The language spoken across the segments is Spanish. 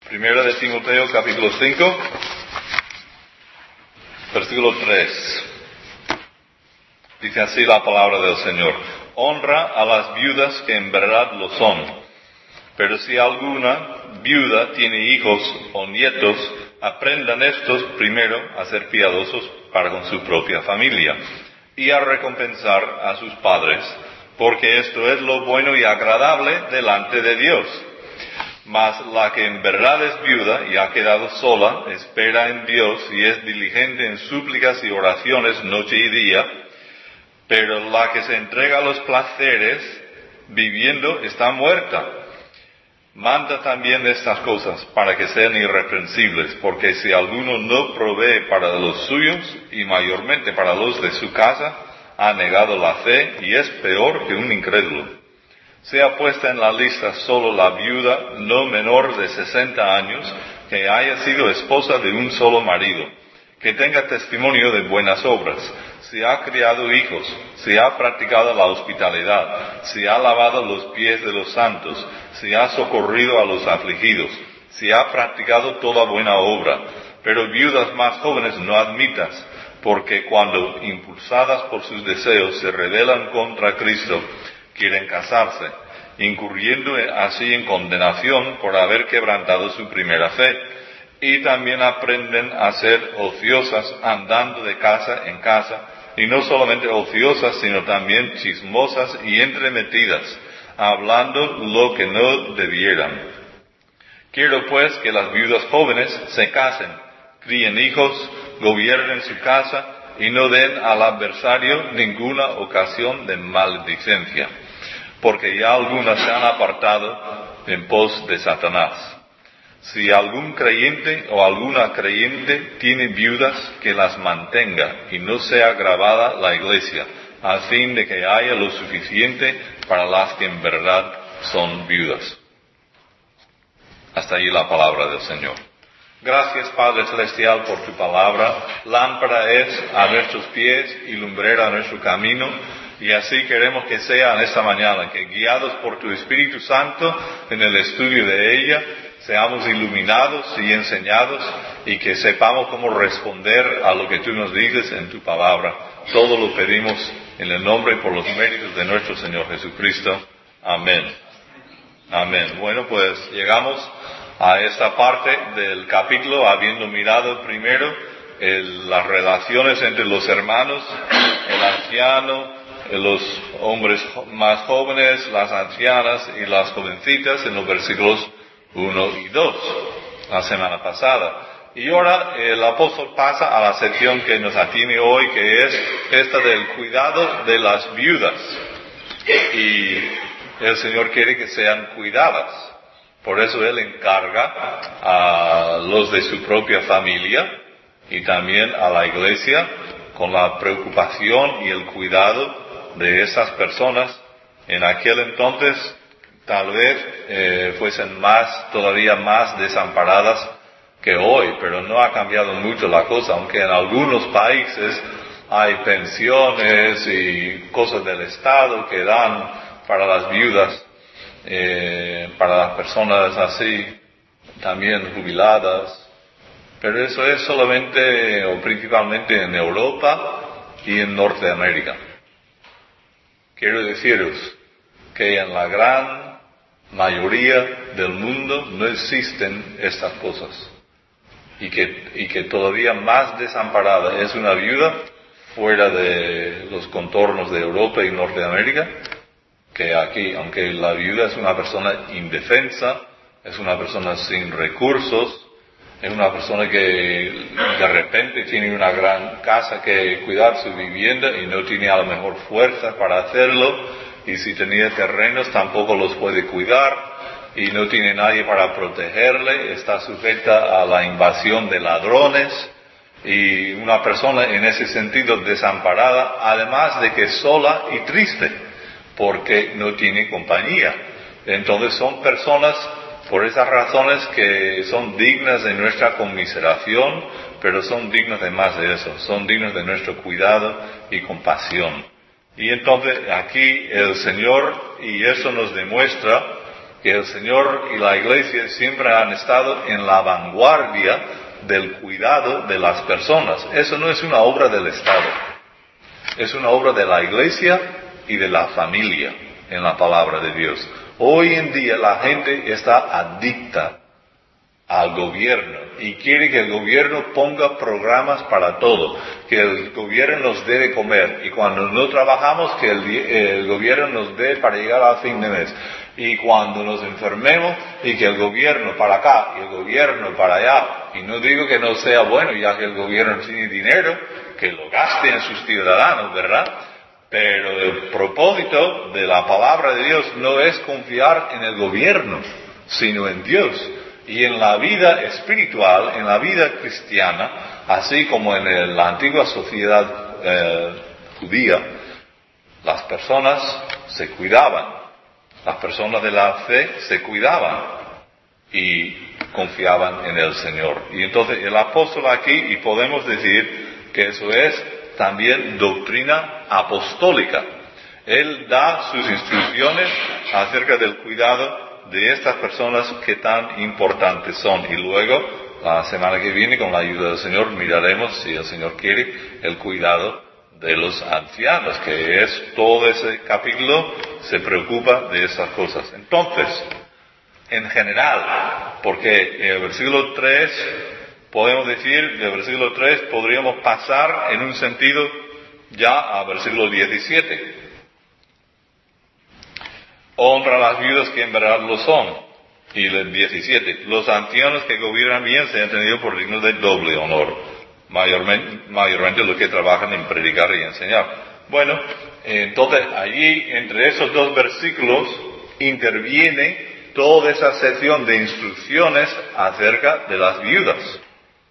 Primera de Timoteo, capítulo 5, versículo 3. Dice así la palabra del Señor: honra a las viudas que en verdad lo son. Pero si alguna viuda tiene hijos o nietos, aprendan estos primero a ser piadosos para con su propia familia y a recompensar a sus padres, porque esto es lo bueno y agradable delante de Dios. Mas la que en verdad es viuda y ha quedado sola, espera en Dios y es diligente en súplicas y oraciones noche y día, pero la que se entrega a los placeres viviendo está muerta. Manda también estas cosas para que sean irreprensibles, porque si alguno no provee para los suyos y mayormente para los de su casa, ha negado la fe y es peor que un incrédulo. Sea puesta en la lista solo la viuda no menor de 60 años, que haya sido esposa de un solo marido, que tenga testimonio de buenas obras, si ha criado hijos, si ha practicado la hospitalidad, si ha lavado los pies de los santos, si ha socorrido a los afligidos, si ha practicado toda buena obra. Pero viudas más jóvenes no admitas, porque cuando impulsadas por sus deseos se rebelan contra Cristo, quieren casarse, incurriendo así en condenación por haber quebrantado su primera fe, y también aprenden a ser ociosas andando de casa en casa, y no solamente ociosas, sino también chismosas y entremetidas, hablando lo que no debieran. Quiero pues que las viudas jóvenes se casen, críen hijos, gobiernen su casa, y no den al adversario ninguna ocasión de maledicencia, porque ya algunas se han apartado en pos de Satanás. Si algún creyente o alguna creyente tiene viudas, que las mantenga y no sea gravada la iglesia, a fin de que haya lo suficiente para las que en verdad son viudas. Hasta ahí la palabra del Señor. Gracias, Padre Celestial, por tu palabra. Lámpara es a nuestros pies y lumbrera a nuestro camino. Y así queremos que sea en esta mañana, que guiados por tu Espíritu Santo en el estudio de ella, seamos iluminados y enseñados, y que sepamos cómo responder a lo que tú nos dices en tu palabra. Todo lo pedimos en el nombre y por los méritos de nuestro Señor Jesucristo. Amén. Amén. Bueno, pues llegamos a esta parte del capítulo, habiendo mirado primero las relaciones entre los hermanos, el anciano, los hombres más jóvenes, las ancianas y las jovencitas en los versículos 1 y 2, la semana pasada. Y ahora el apóstol pasa a la sección que nos atiene hoy, que es esta del cuidado de las viudas. Y el Señor quiere que sean cuidadas. Por eso Él encarga a los de su propia familia y también a la iglesia con la preocupación y el cuidado de esas personas. En aquel entonces tal vez fuesen todavía más desamparadas que hoy, pero no ha cambiado mucho la cosa, aunque en algunos países hay pensiones y cosas del Estado que dan para las viudas, para las personas así, también jubiladas, pero eso es solamente o principalmente en Europa y en Norteamérica. Quiero deciros que en la gran mayoría del mundo no existen estas cosas, y que todavía más desamparada es una viuda fuera de los contornos de Europa y Norteamérica que aquí, aunque la viuda es una persona indefensa, es una persona sin recursos, es una persona que de repente tiene una gran casa que cuidar, su vivienda, y no tiene a lo mejor fuerza para hacerlo, y si tenía terrenos tampoco los puede cuidar, y no tiene nadie para protegerle, está sujeta a la invasión de ladrones, y una persona en ese sentido desamparada, además de que sola y triste, porque no tiene compañía. Entonces son personas, por esas razones, que son dignas de nuestra conmiseración, pero son dignas de más de eso, son dignas de nuestro cuidado y compasión. Y entonces aquí el Señor, y eso nos demuestra que el Señor y la Iglesia siempre han estado en la vanguardia del cuidado de las personas. Eso no es una obra del Estado, es una obra de la Iglesia y de la familia en la palabra de Dios. Hoy en día la gente está adicta al gobierno y quiere que el gobierno ponga programas para todo, que el gobierno nos dé de comer, y cuando no trabajamos que el gobierno nos dé para llegar al fin de mes, y cuando nos enfermemos y que el gobierno para acá y el gobierno para allá. Y no digo que no sea bueno, ya que el gobierno tiene dinero, que lo gaste en sus ciudadanos, ¿verdad? Pero el propósito de la palabra de Dios no es confiar en el gobierno, sino en Dios. Y en la vida espiritual, en la vida cristiana, así como en la antigua sociedad judía, las personas se cuidaban. Las personas de la fe se cuidaban y confiaban en el Señor. Y entonces el apóstol aquí, y podemos decir que eso es también doctrina apostólica. Él da sus instrucciones acerca del cuidado de estas personas que tan importantes son. Y luego, la semana que viene, con la ayuda del Señor, miraremos, si el Señor quiere, el cuidado de los ancianos, que es todo ese capítulo, se preocupa de esas cosas. Entonces, en general, porque en el versículo 3, podemos decir, del versículo 3 podríamos pasar en un sentido ya al versículo 17. Honra a las viudas que en verdad lo son. Y el 17, los ancianos que gobiernan bien se han tenido por dignos de doble honor. Mayormente los que trabajan en predicar y enseñar. Bueno, entonces allí entre esos dos versículos interviene toda esa sección de instrucciones acerca de las viudas,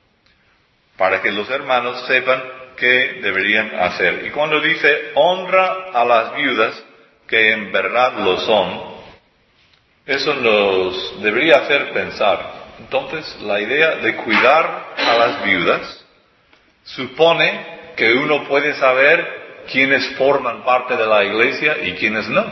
para que los hermanos sepan qué deberían hacer. Y cuando dice honra a las viudas que en verdad lo son, eso nos debería hacer pensar. Entonces la idea de cuidar a las viudas supone que uno puede saber quiénes forman parte de la iglesia y quiénes no.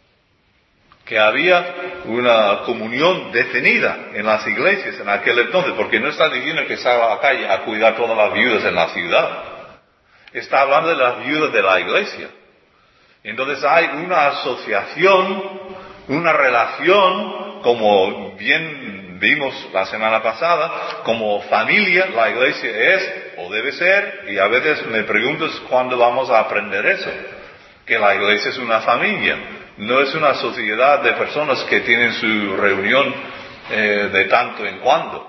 Que había una comunión definida en las iglesias en aquel entonces, porque no está diciendo que salga a la calle a cuidar todas las viudas en la ciudad. Está hablando de las viudas de la iglesia. Entonces hay una asociación, una relación, como bien vimos la semana pasada, como familia, la iglesia es o debe ser, y a veces me pregunto cuándo vamos a aprender eso, que la iglesia es una familia, no es una sociedad de personas que tienen su reunión de tanto en cuando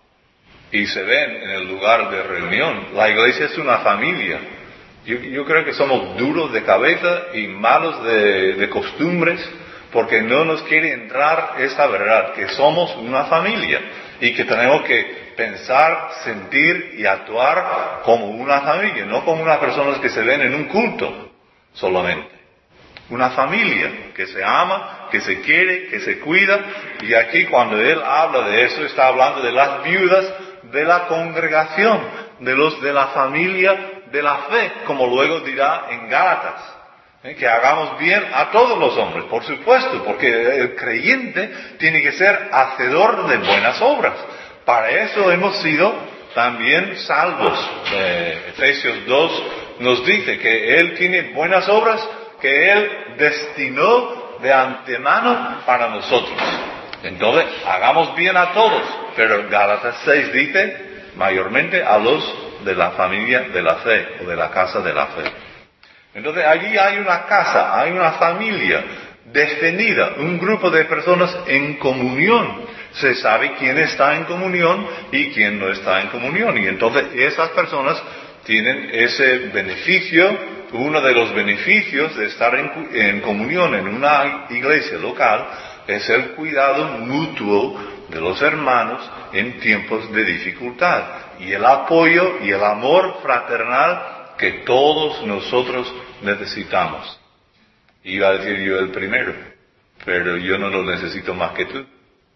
y se ven en el lugar de reunión. La iglesia es una familia. Yo creo que somos duros de cabeza y malos de costumbres, porque no nos quiere entrar esa verdad, que somos una familia y que tenemos que pensar, sentir y actuar como una familia, no como unas personas que se ven en un culto solamente. Una familia que se ama, que se quiere, que se cuida, y aquí cuando él habla de eso está hablando de las viudas de la congregación, de los de la familia de la fe, como luego dirá en Gálatas. Que hagamos bien a todos los hombres, por supuesto, porque el creyente tiene que ser hacedor de buenas obras. Para eso hemos sido también salvos. Efesios 2 nos dice que Él tiene buenas obras que Él destinó de antemano para nosotros. Entonces, hagamos bien a todos, pero Gálatas 6 dice mayormente a los de la familia de la fe o de la casa de la fe. Entonces allí hay una casa, hay una familia definida, un grupo de personas en comunión. Se sabe quién está en comunión y quién no está en comunión. Y entonces esas personas tienen ese beneficio, uno de los beneficios de estar en comunión en una iglesia local es el cuidado mutuo de los hermanos en tiempos de dificultad y el apoyo y el amor fraternal que todos nosotros necesitamos. Iba a decir yo el primero, pero yo no lo necesito más que tú.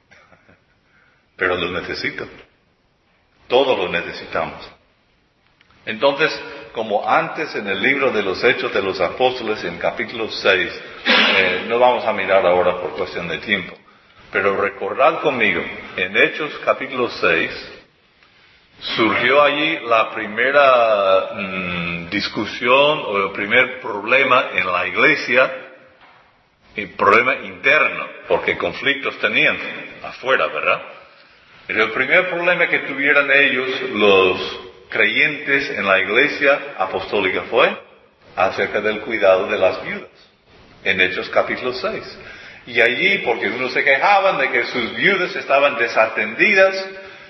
Pero lo necesito. Todos lo necesitamos. Entonces, como antes en el libro de los Hechos de los Apóstoles, en capítulo 6, no vamos a mirar ahora por cuestión de tiempo, Pero recordad conmigo, en Hechos capítulo 6, surgió allí la primera discusión o el primer problema en la iglesia, el problema interno, porque conflictos tenían afuera, ¿verdad? Pero el primer problema que tuvieron ellos, los creyentes en la iglesia apostólica, fue acerca del cuidado de las viudas, en Hechos capítulo 6. Y allí, porque unos se quejaban de que sus viudas estaban desatendidas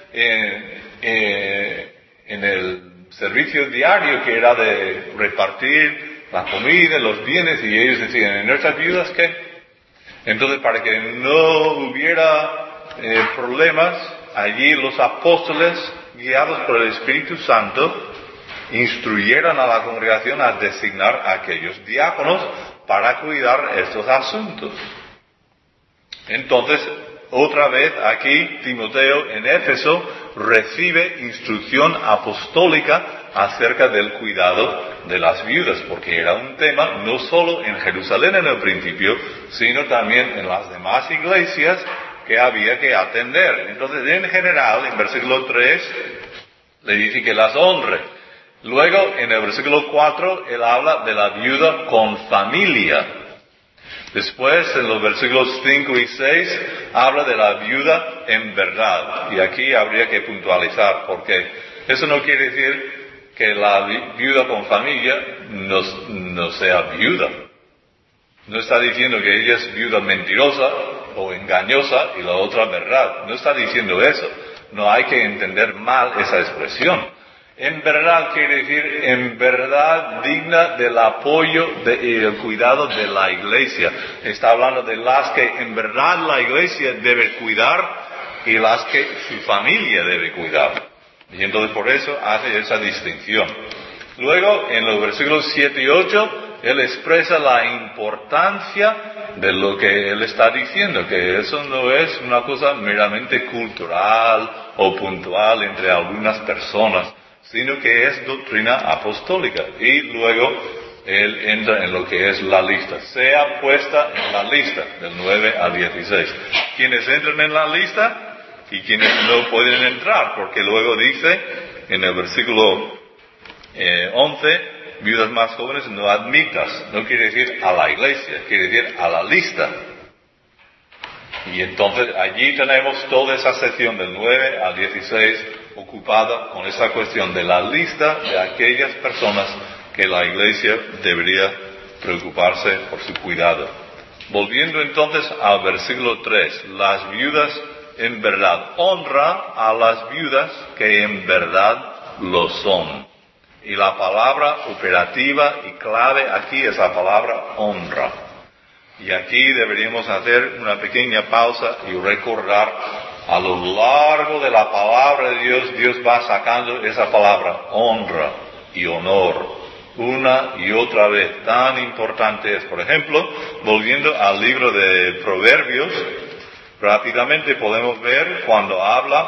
en el servicio diario que era de repartir la comida, los bienes, y ellos decían, ¿en nuestras viudas qué? Entonces, para que no hubiera problemas, allí los apóstoles, guiados por el Espíritu Santo, instruyeron a la congregación a designar a aquellos diáconos para cuidar estos asuntos. Entonces, otra vez aquí, Timoteo en Éfeso recibe instrucción apostólica acerca del cuidado de las viudas, porque era un tema no solo en Jerusalén en el principio, sino también en las demás iglesias que había que atender. Entonces, en general, en versículo 3, le dice que las honre. Luego, en el versículo 4, él habla de la viuda con familia. Después, en los versículos 5 y 6, habla de la viuda en verdad. Y aquí habría que puntualizar, porque eso no quiere decir que la viuda con familia no sea viuda. No está diciendo que ella es viuda mentirosa o engañosa y la otra verdad. No está diciendo eso. No hay que entender mal esa expresión. En verdad quiere decir, en verdad digna del apoyo y el cuidado de la iglesia. Está hablando de las que en verdad la iglesia debe cuidar y las que su familia debe cuidar. Y entonces por eso hace esa distinción. Luego, en los versículos 7 y 8, él expresa la importancia de lo que él está diciendo, que eso no es una cosa meramente cultural o puntual entre algunas personas, sino que es doctrina apostólica. Y luego él entra en lo que es la lista. Sea puesta en la lista, del 9 al 16. Quienes entran en la lista y quienes no pueden entrar, porque luego dice en el versículo 11, viudas más jóvenes no admitas. No quiere decir a la iglesia, quiere decir a la lista. Y entonces allí tenemos toda esa sección del 9 al 16 ocupada con esa cuestión de la lista de aquellas personas que la iglesia debería preocuparse por su cuidado. Volviendo entonces al versículo 3, las viudas en verdad. Honra a las viudas que en verdad lo son. Y la palabra operativa y clave aquí es la palabra honra. Y aquí deberíamos hacer una pequeña pausa y recordar a lo largo de la palabra de Dios, Dios va sacando esa palabra honra y honor una y otra vez. Tan importante es. Por ejemplo, volviendo al libro de Proverbios, rápidamente podemos ver cuando habla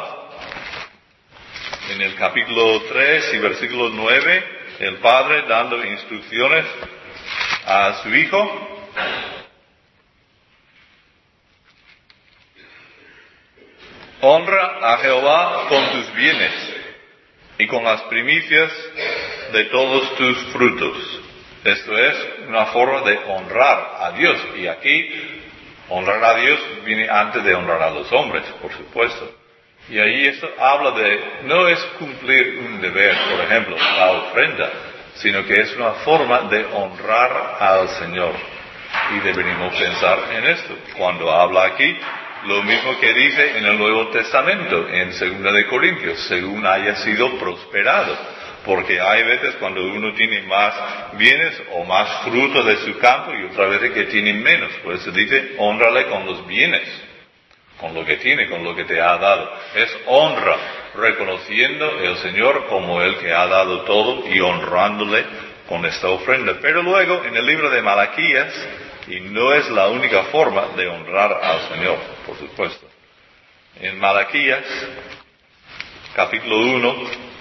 en el capítulo 3 y versículo 9, el padre dando instrucciones a su hijo. Honra a Jehová con tus bienes y con las primicias de todos tus frutos. Esto es una forma de honrar a Dios. Y aquí, honrar a Dios viene antes de honrar a los hombres, por supuesto. Y ahí esto habla de, no es cumplir un deber, por ejemplo, la ofrenda, sino que es una forma de honrar al Señor. Y deberíamos pensar en esto. Cuando habla aquí, lo mismo que dice en el Nuevo Testamento, en 2 de Corintios, según haya sido prosperado. Porque hay veces cuando uno tiene más bienes o más frutos de su campo y otras veces que tiene menos. Por eso dice, hónrale con los bienes, con lo que tiene, con lo que te ha dado. Es honra, reconociendo el Señor como el que ha dado todo y honrándole con esta ofrenda. Pero luego en el libro de Malaquías, y no es la única forma de honrar al Señor, por supuesto. En Malaquías, capítulo 1,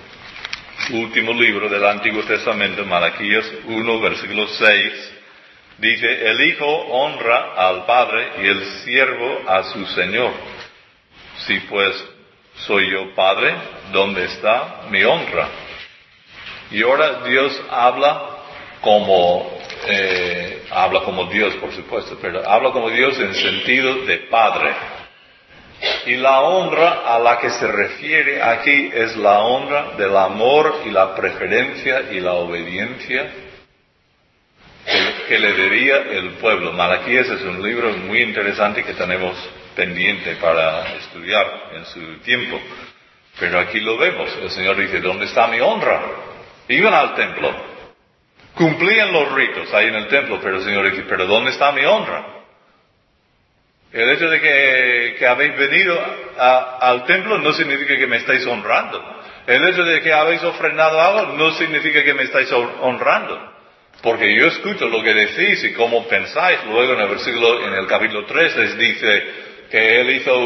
último libro del Antiguo Testamento, Malaquías 1, versículo 6, Dice, el hijo honra al padre y el siervo a su señor. Si pues soy yo padre, ¿dónde está mi honra? Y ahora Dios habla como Dios, por supuesto, pero habla como Dios en sentido de padre. Y la honra a la que se refiere aquí es la honra del amor y la preferencia y la obediencia que le debía el pueblo. Malaquías es un libro muy interesante que tenemos pendiente para estudiar en su tiempo. Pero aquí lo vemos. El Señor dice, ¿dónde está mi honra? Iban al templo, cumplían los ritos ahí en el templo, pero el Señor dice, ¿pero dónde está mi honra? El hecho de que habéis venido al templo no significa que me estáis honrando. El hecho de que habéis ofrendado algo no significa que me estáis honrando. Porque yo escucho lo que decís y cómo pensáis. Luego en el capítulo 3 les dice que Él hizo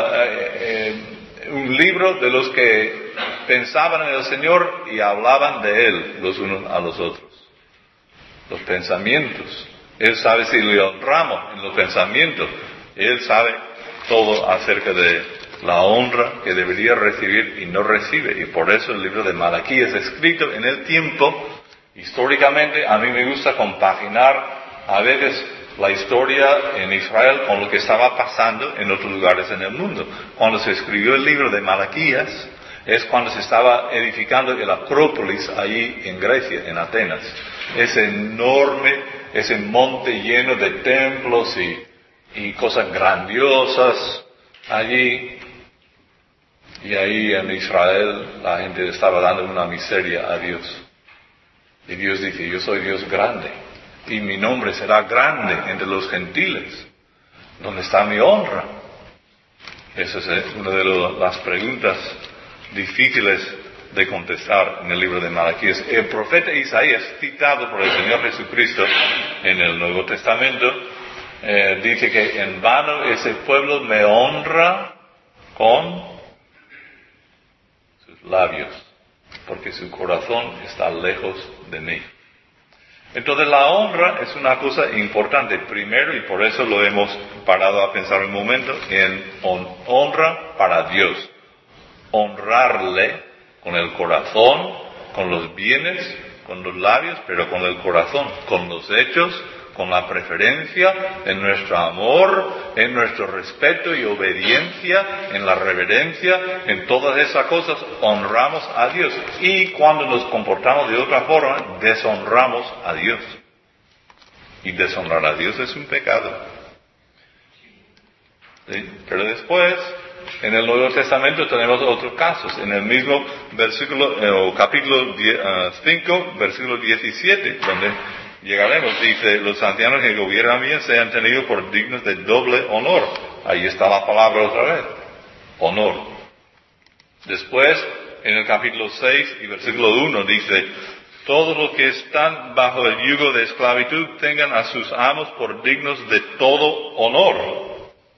un libro de los que pensaban en el Señor y hablaban de Él los unos a los otros. Los pensamientos. Él sabe si le honramos en los pensamientos. Él sabe todo acerca de la honra que debería recibir y no recibe. Y por eso el libro de Malaquías es escrito en el tiempo. Históricamente, a mí me gusta compaginar a veces la historia en Israel con lo que estaba pasando en otros lugares en el mundo. Cuando se escribió el libro de Malaquías, es cuando se estaba edificando el Acrópolis allí en Grecia, en Atenas. Ese enorme, ese monte lleno de templos y cosas grandiosas allí. Y ahí en Israel la gente estaba dando una miseria a Dios. Y Dios dice, yo soy Dios grande, y mi nombre será grande entre los gentiles. ¿Dónde está mi honra? Esa es una de las preguntas difíciles de contestar en el libro de Malaquías. El profeta Isaías, citado por el Señor Jesucristo en el Nuevo Testamento, dice que en vano ese pueblo me honra con sus labios, porque su corazón está lejos de mí. Entonces la honra es una cosa importante primero, y por eso lo hemos parado a pensar un momento en honra para Dios. Honrarle con el corazón, con los bienes, con los labios, pero con el corazón, con los hechos, con la preferencia, en nuestro amor, en nuestro respeto y obediencia, en la reverencia, en todas esas cosas honramos a Dios. Y cuando nos comportamos de otra forma, deshonramos a Dios. Y deshonrar a Dios es un pecado. ¿Sí? Pero después, en el Nuevo Testamento tenemos otros casos. En el mismo versículo, capítulo 5, versículo 17, donde llegaremos, dice, los ancianos que gobiernan bien sean tenidos por dignos de doble honor. Ahí está la palabra otra vez. Honor. Después, en el capítulo 6 y versículo 1 dice, todos los que están bajo el yugo de esclavitud tengan a sus amos por dignos de todo honor.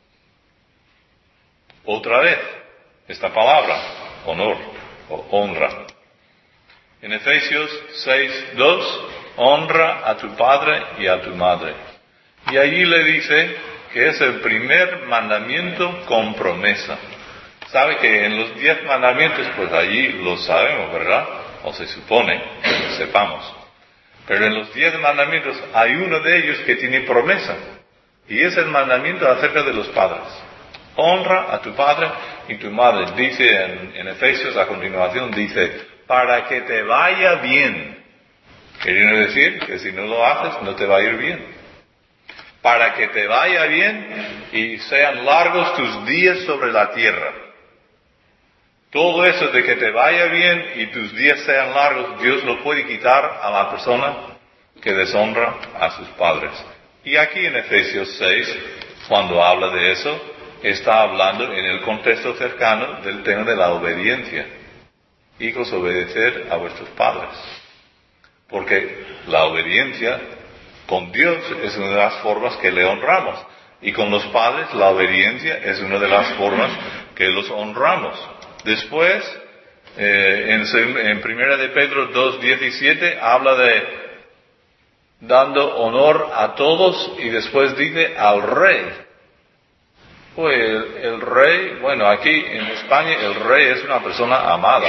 Otra vez, esta palabra, honor o honra. En Efesios 6:2, honra a tu padre y a tu madre. Y allí le dice que es el primer mandamiento con promesa. Sabe que en los 10 mandamientos, pues allí lo sabemos, ¿verdad? O se supone que lo sepamos. Pero en los 10 mandamientos hay uno de ellos que tiene promesa. Y es el mandamiento acerca de los padres. Honra a tu padre y tu madre. Dice en Efesios, a continuación, dice, para que te vaya bien. Queriendo decir que si no lo haces, no te va a ir bien. Para que te vaya bien y sean largos tus días sobre la tierra. Todo eso de que te vaya bien y tus días sean largos, Dios lo puede quitar a la persona que deshonra a sus padres. Y aquí en Efesios 6, cuando habla de eso, está hablando en el contexto cercano del tema de la obediencia. Hijos, obedecer a vuestros padres. Porque la obediencia con Dios es una de las formas que le honramos. Y con los padres la obediencia es una de las formas que los honramos. Después, en 1 de Pedro 2:17 habla dando honor a todos y después dice al rey. Pues el rey, bueno, aquí en España el rey es una persona amada,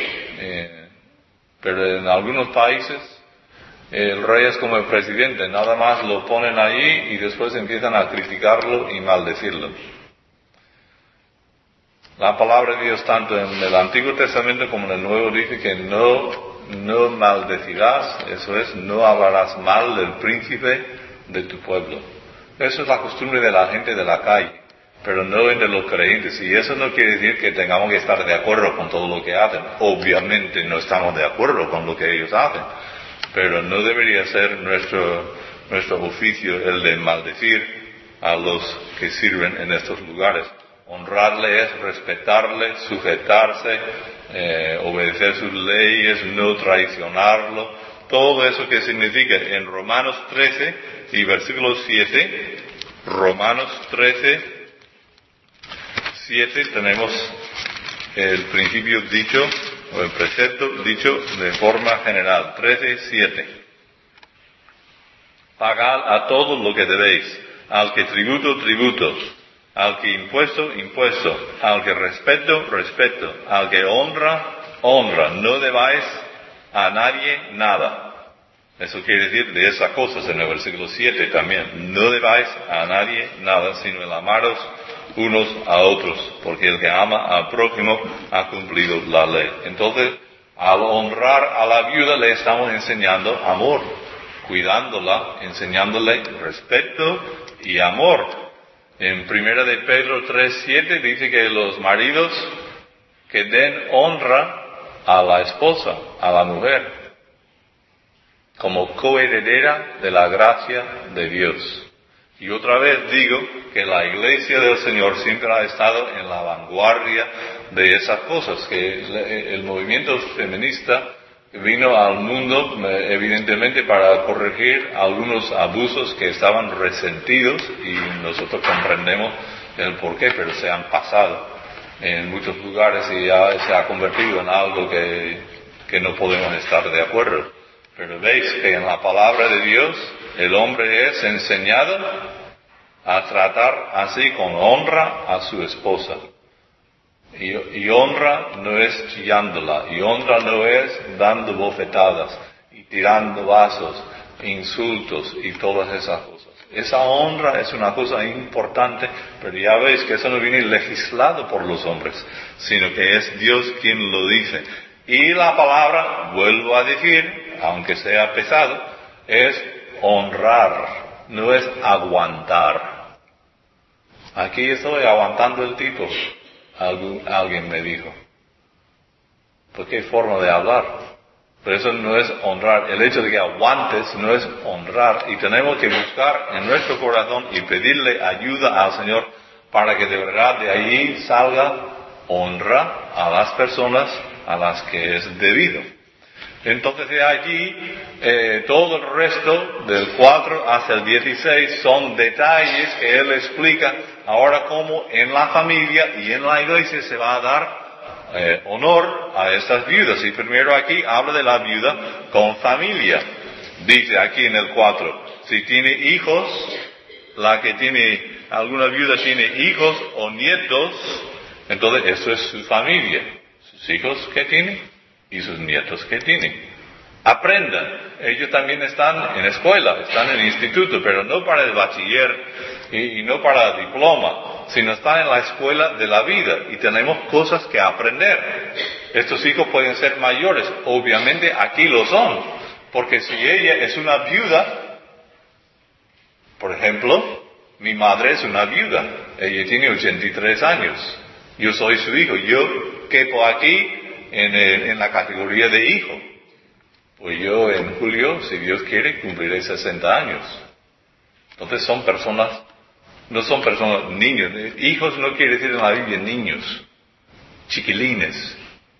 pero en algunos países el rey es como el presidente, nada más lo ponen allí y después empiezan a criticarlo y maldecirlo. La palabra de Dios tanto en el Antiguo Testamento como en el Nuevo dice que no maldecirás, eso es, no hablarás mal del príncipe de tu pueblo. Eso es la costumbre de la gente de la calle, pero no entre los creyentes. Y eso no quiere decir que tengamos que estar de acuerdo con todo lo que hacen. Obviamente no estamos de acuerdo con lo que ellos hacen, pero no debería ser nuestro oficio el de maldecir a los que sirven en estos lugares. Honrarle es respetarle, sujetarse, obedecer sus leyes, no traicionarlo. Todo eso que significa en Romanos 13 y versículo 7, Romanos 13, 7 tenemos el principio dicho, o el precepto dicho de forma general. 13, 7. Pagad a todos lo que debéis, al que tributo, tributo, al que impuesto, impuesto, al que respeto, respeto, al que honra, honra. No debáis a nadie nada. Eso quiere decir de esas cosas en el versículo 7 también. No debáis a nadie nada, sino el amaros unos a otros, porque el que ama al prójimo ha cumplido la ley. Entonces, al honrar a la viuda le estamos enseñando amor, cuidándola, enseñándole respeto y amor. En 1 de Pedro 3:7 dice que los maridos que den honra a la esposa, a la mujer, como coheredera de la gracia de Dios. Y otra vez digo que la Iglesia del Señor siempre ha estado en la vanguardia de esas cosas, que el movimiento feminista vino al mundo evidentemente para corregir algunos abusos que estaban resentidos y nosotros comprendemos el porqué, pero se han pasado en muchos lugares y ya se ha convertido en algo que no podemos estar de acuerdo. Pero veis que en la palabra de Dios el hombre es enseñado a tratar así con honra a su esposa. Y honra no es chillándola, y honra no es dando bofetadas, y tirando vasos, insultos y todas esas cosas. Esa honra es una cosa importante, pero ya veis que eso no viene legislado por los hombres, sino que es Dios quien lo dice. Y la palabra, vuelvo a decir, aunque sea pesado, es honrar, no es aguantar. Aquí estoy aguantando el tipo. Alguien me dijo. ¿Por qué forma de hablar? Pero eso no es honrar. El hecho de que aguantes no es honrar. Y tenemos que buscar en nuestro corazón y pedirle ayuda al Señor para que de verdad de allí salga honra a las personas a las que es debido. Entonces de allí todo el resto del 4 hasta el 16 son detalles que él explica ahora cómo en la familia y en la iglesia se va a dar honor a estas viudas. Y primero aquí habla de la viuda con familia. Dice aquí en el 4, si tiene hijos, la que tiene, alguna viuda tiene hijos o nietos, entonces eso es su familia. Sus hijos que tiene y sus nietos que tienen. Aprendan. Ellos también están en escuela, están en instituto, pero no para el bachiller y no para diploma, sino están en la escuela de la vida y tenemos cosas que aprender. Estos hijos pueden ser mayores, obviamente aquí lo son, porque si ella es una viuda, por ejemplo, mi madre es una viuda, ella tiene 83 años, yo soy su hijo, yo quepo aquí en la categoría de hijo. Pues yo en julio, si Dios quiere, cumpliré 60 años. Entonces son personas, no son personas, niños. Hijos no quiere decir en la Biblia niños, chiquilines.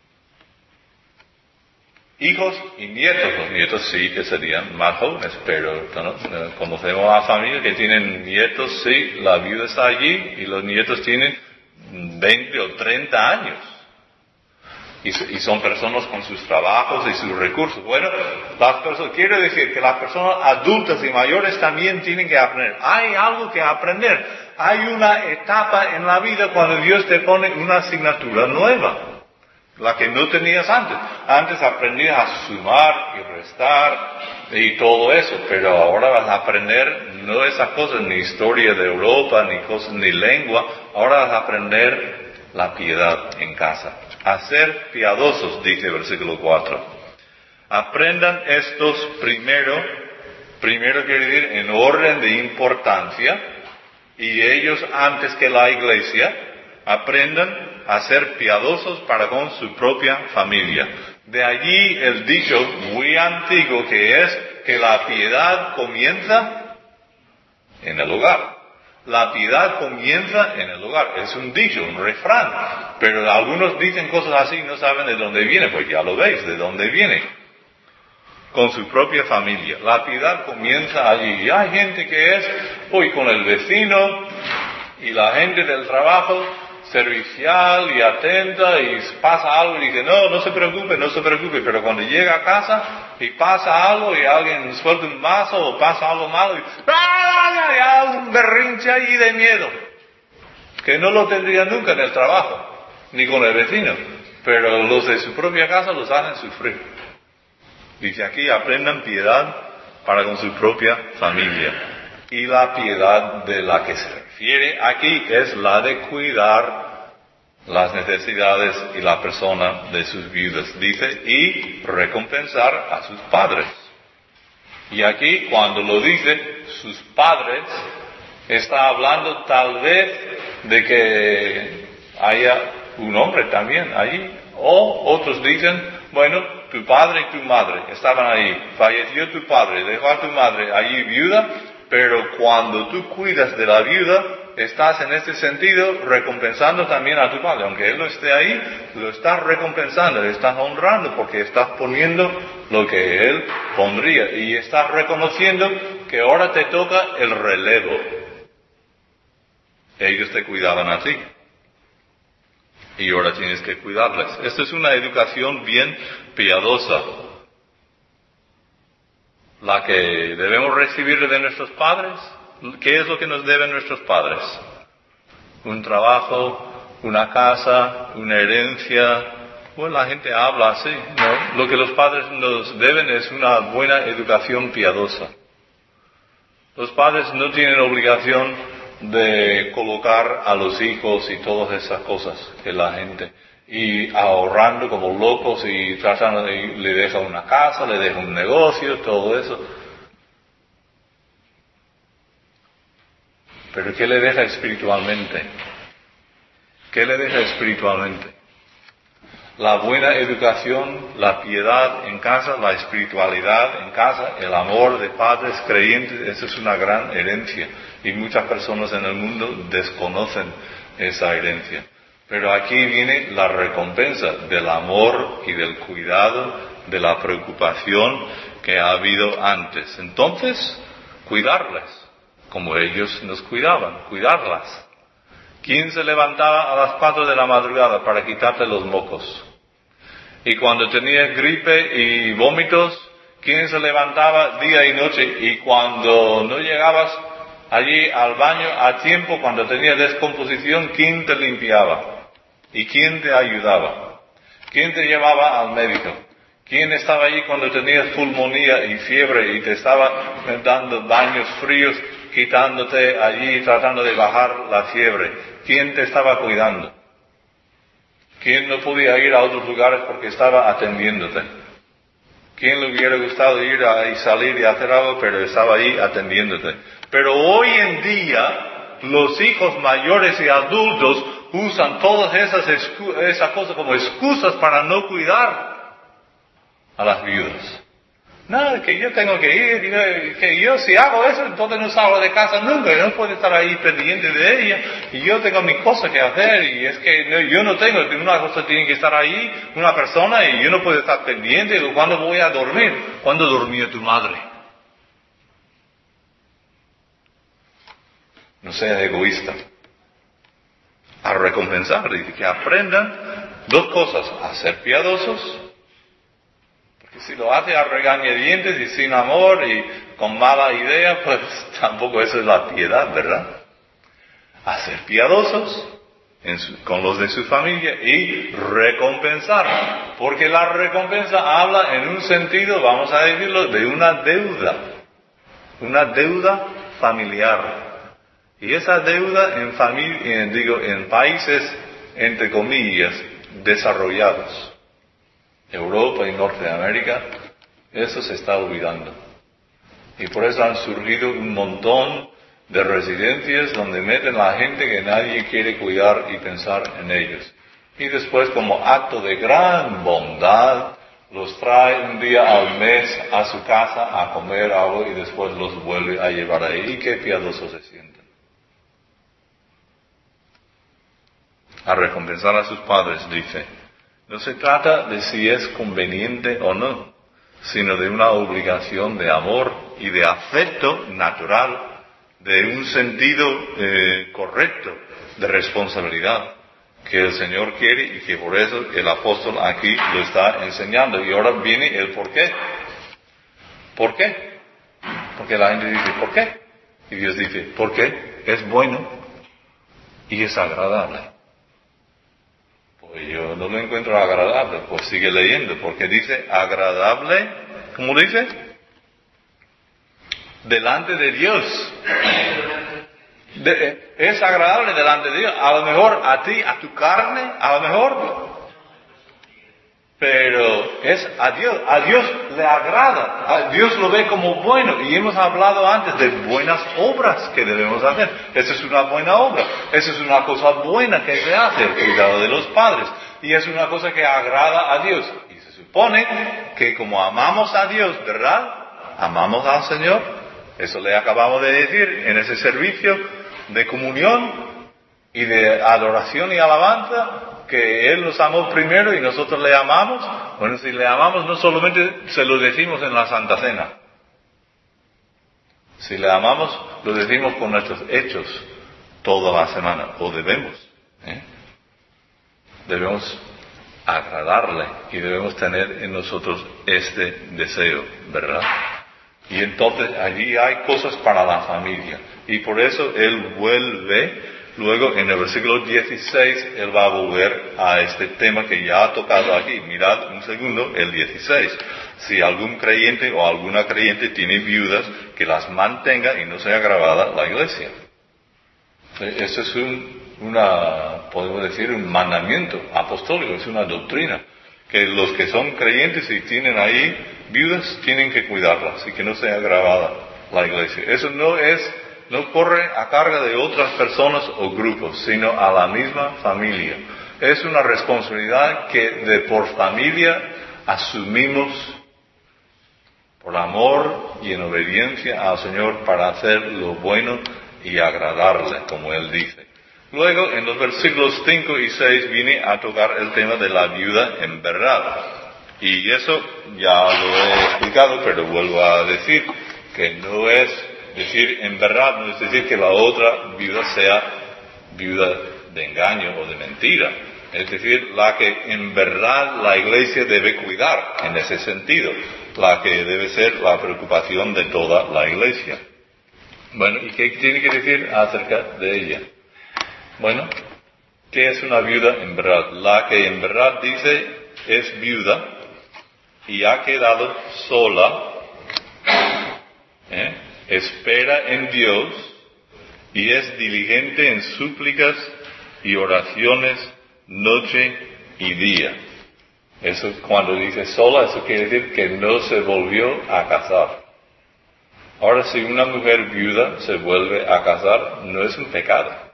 Hijos y nietos. Los nietos sí que serían más jóvenes, pero conocemos a familias que tienen nietos, sí, la viuda está allí y los nietos tienen 20 o 30 años. Y son personas con sus trabajos y sus recursos. Bueno, quiero decir que las personas adultas y mayores también tienen que aprender. Hay algo que aprender. Hay una etapa en la vida cuando Dios te pone una asignatura nueva, la que no tenías antes. Antes aprendías a sumar y restar y todo eso, pero ahora vas a aprender no esas cosas, ni historia de Europa, ni cosas, ni lengua. Ahora vas a aprender la piedad en casa. A ser piadosos, dice el versículo 4. Aprendan estos primero quiere decir en orden de importancia, y ellos antes que la iglesia, aprendan a ser piadosos para con su propia familia. De allí el dicho muy antiguo que es que la piedad comienza en el hogar. La piedad comienza en el hogar. Es un dicho, un refrán. Pero algunos dicen cosas así y no saben de dónde viene. Pues ya lo veis, de dónde viene. Con su propia familia. La piedad comienza allí. Y hay gente que es, con el vecino y la gente del trabajo, servicial y atenta, y pasa algo y dice, no se preocupe, pero cuando llega a casa y pasa algo y alguien suelta un vaso o pasa algo malo y hay un berrinche ahí de miedo, que no lo tendría nunca en el trabajo, ni con el vecino, pero los de su propia casa los hacen sufrir. Dice aquí, aprendan piedad para con su propia familia. Y la piedad de la que se refiere aquí es la de cuidar las necesidades y la persona de sus viudas. Dice, y recompensar a sus padres. Y aquí, cuando lo dice, sus padres, está hablando tal vez de que haya un hombre también allí. O otros dicen, tu padre y tu madre estaban ahí. Falleció tu padre, dejó a tu madre allí viuda. Pero cuando tú cuidas de la viuda, estás en este sentido recompensando también a tu padre. Aunque él no esté ahí, lo estás recompensando, le estás honrando porque estás poniendo lo que él pondría. Y estás reconociendo que ahora te toca el relevo. Ellos te cuidaban a ti. Y ahora tienes que cuidarles. Esta es una educación bien piadosa, la que debemos recibir de nuestros padres. ¿Qué es lo que nos deben nuestros padres? Un trabajo, una casa, una herencia. La gente habla así, ¿no? Lo que los padres nos deben es una buena educación piadosa. Los padres no tienen obligación de colocar a los hijos y todas esas cosas que la gente, y ahorrando como locos y tratando de, le deja una casa, le deja un negocio, todo eso. Pero ¿qué le deja espiritualmente? ¿Qué le deja espiritualmente? La buena educación, la piedad en casa, la espiritualidad en casa, el amor de padres creyentes, esa es una gran herencia. Y muchas personas en el mundo desconocen esa herencia. Pero aquí viene la recompensa del amor y del cuidado, de la preocupación que ha habido antes. Entonces, cuidarles, como ellos nos cuidaban, cuidarlas. ¿Quién se levantaba a las 4 de la madrugada para quitarte los mocos? Y cuando tenías gripe y vómitos, ¿quién se levantaba día y noche? Y cuando no llegabas allí al baño a tiempo, cuando tenías descomposición, ¿quién te limpiaba? ¿Y quién te ayudaba? ¿Quién te llevaba al médico? ¿Quién estaba allí cuando tenías pulmonía y fiebre y te estaba dando baños fríos, quitándote allí, tratando de bajar la fiebre? ¿Quién te estaba cuidando? ¿Quién no podía ir a otros lugares porque estaba atendiéndote? ¿Quién le hubiera gustado ir y salir y hacer algo, pero estaba ahí atendiéndote? Pero hoy en día, los hijos mayores y adultos usan todas esas cosas como excusas para no cuidar a las viudas. No, que yo tengo que ir, que yo si hago eso, entonces no salgo de casa nunca, y no puedo estar ahí pendiente de ella, y yo tengo mi cosa que hacer, y es que yo no tengo, una cosa tiene que estar ahí, una persona, y yo no puedo estar pendiente. ¿Cuándo voy a dormir? ¿Cuándo dormía tu madre? No seas egoísta. A recompensar, dice que aprendan Dos cosas, a ser piadosos, porque si lo hace a regañadientes y sin amor y con mala idea, pues tampoco eso es la piedad, ¿verdad? A ser piadosos con los de su familia y recompensar, porque la recompensa habla en un sentido, vamos a decirlo, de una deuda familiar. Y esa deuda en países, entre comillas, desarrollados, Europa y Norteamérica, eso se está olvidando. Y por eso han surgido un montón de residencias donde meten a la gente que nadie quiere cuidar y pensar en ellos. Y después, como acto de gran bondad, los trae un día al mes a su casa a comer algo y después los vuelve a llevar ahí. Y qué piadosos se sienten. A recompensar a sus padres, dice. No se trata de si es conveniente o no, sino de una obligación de amor y de afecto natural, de un sentido correcto de responsabilidad que el Señor quiere y que por eso el apóstol aquí lo está enseñando. Y ahora viene el por qué. ¿Por qué? Porque la gente dice, ¿por qué? Y Dios dice, ¿por qué? Es bueno y es agradable. Pues yo no lo encuentro agradable, pues sigue leyendo, porque dice agradable, ¿cómo dice? Delante de Dios. Es agradable delante de Dios. A lo mejor a ti, a tu carne, a lo mejor. Pero es a Dios le agrada. A Dios lo ve como bueno. Y hemos hablado antes de buenas obras que debemos hacer. Esa es una buena obra. Esa es una cosa buena que se hace, el cuidado de los padres. Y es una cosa que agrada a Dios. Y se supone que como amamos a Dios, ¿verdad? Amamos al Señor. Eso le acabamos de decir en ese servicio de comunión y de adoración y alabanza, que Él nos amó primero y nosotros le amamos. Bueno, si le amamos no solamente se lo decimos en la Santa Cena. Si le amamos, lo decimos con nuestros hechos toda la semana, o debemos. Debemos agradarle y debemos tener en nosotros este deseo, ¿verdad? Y entonces allí hay cosas para la familia. Y por eso Él vuelve, luego en el versículo 16, Él va a volver a este tema que ya ha tocado aquí. Mirad un segundo, el 16. Si algún creyente o alguna creyente tiene viudas, que las mantenga y no sea agravada la iglesia. Eso es podemos decir, un mandamiento apostólico, es una doctrina. Que los que son creyentes y tienen ahí viudas, tienen que cuidarlas y que no sea agravada la iglesia. Eso no corre a carga de otras personas o grupos, sino a la misma familia. Es una responsabilidad que por familia asumimos por amor y en obediencia al Señor para hacer lo bueno y agradarle, como Él dice. Luego, en los versículos 5 y 6 viene a tocar el tema de la viuda en verdad. Y eso ya lo he explicado, pero vuelvo a decir que no es decir en verdad, no es decir que la otra viuda sea viuda de engaño o de mentira. Es decir, la que en verdad la iglesia debe cuidar en ese sentido, la que debe ser la preocupación de toda la iglesia. Bueno, ¿y qué tiene que decir acerca de ella? Bueno, ¿qué es una viuda en verdad? La que en verdad dice es viuda y ha quedado sola, espera en Dios y es diligente en súplicas y oraciones noche y día. Eso cuando dice sola, eso quiere decir que no se volvió a casar. Ahora, si una mujer viuda se vuelve a casar, no es un pecado.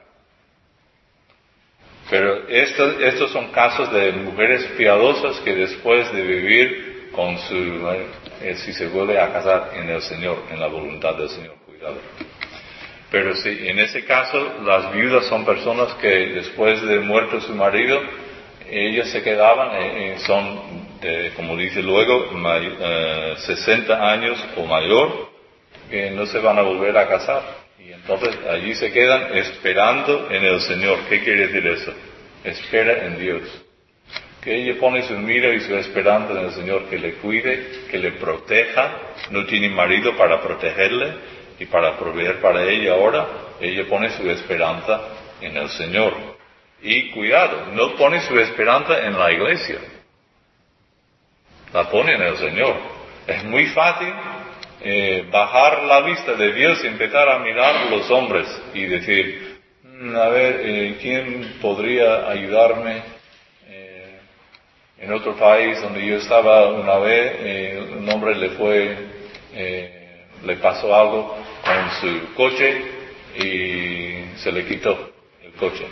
Pero estos son casos de mujeres piadosas que después de vivir con si se vuelve a casar en el Señor, en la voluntad del Señor, cuidado. Pero si en ese caso las viudas son personas que después de muerto su marido, ellas se quedaban, como dice luego, 60 años o mayor, que no se van a volver a casar. Y entonces allí se quedan esperando en el Señor. ¿Qué quiere decir eso? Espera en Dios. que ella pone su mira y su esperanza en el Señor, que le cuide, que le proteja. No tiene marido para protegerle y para proveer para ella ahora. Ella pone su esperanza en el Señor. Y cuidado, no pone su esperanza en la iglesia. La pone en el Señor. Es muy fácil bajar la vista de Dios y empezar a mirar los hombres y decir, a ver, ¿quién podría ayudarme? En otro país donde yo estaba una vez, un hombre le pasó algo con su coche y se le quitó el coche.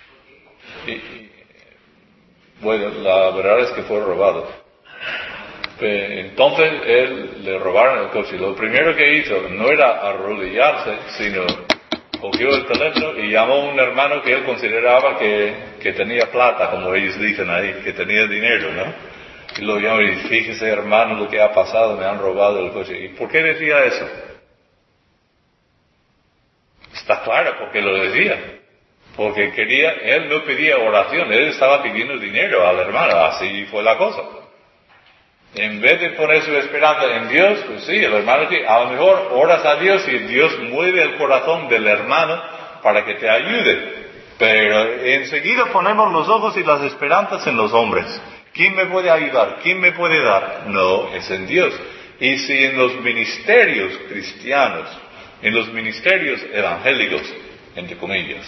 Bueno, la verdad es que fue robado. Entonces le robaron el coche. Lo primero que hizo no era arrodillarse, sino cogió el teléfono y llamó a un hermano que él consideraba que tenía plata, como ellos dicen ahí, que tenía dinero, ¿no? Y lo llamó y fíjese, hermano, lo que ha pasado, me han robado el coche. ¿Y por qué decía eso? Está claro, porque lo decía. Porque él no pedía oración, él estaba pidiendo dinero al hermano, así fue la cosa. En vez de poner su esperanza en Dios, pues sí, el hermano que a lo mejor oras a Dios y Dios mueve el corazón del hermano para que te ayude. Pero enseguida ponemos los ojos y las esperanzas en los hombres. ¿Quién me puede ayudar? ¿Quién me puede dar? No, es en Dios. Y si en los ministerios cristianos, en los ministerios evangélicos, entre comillas,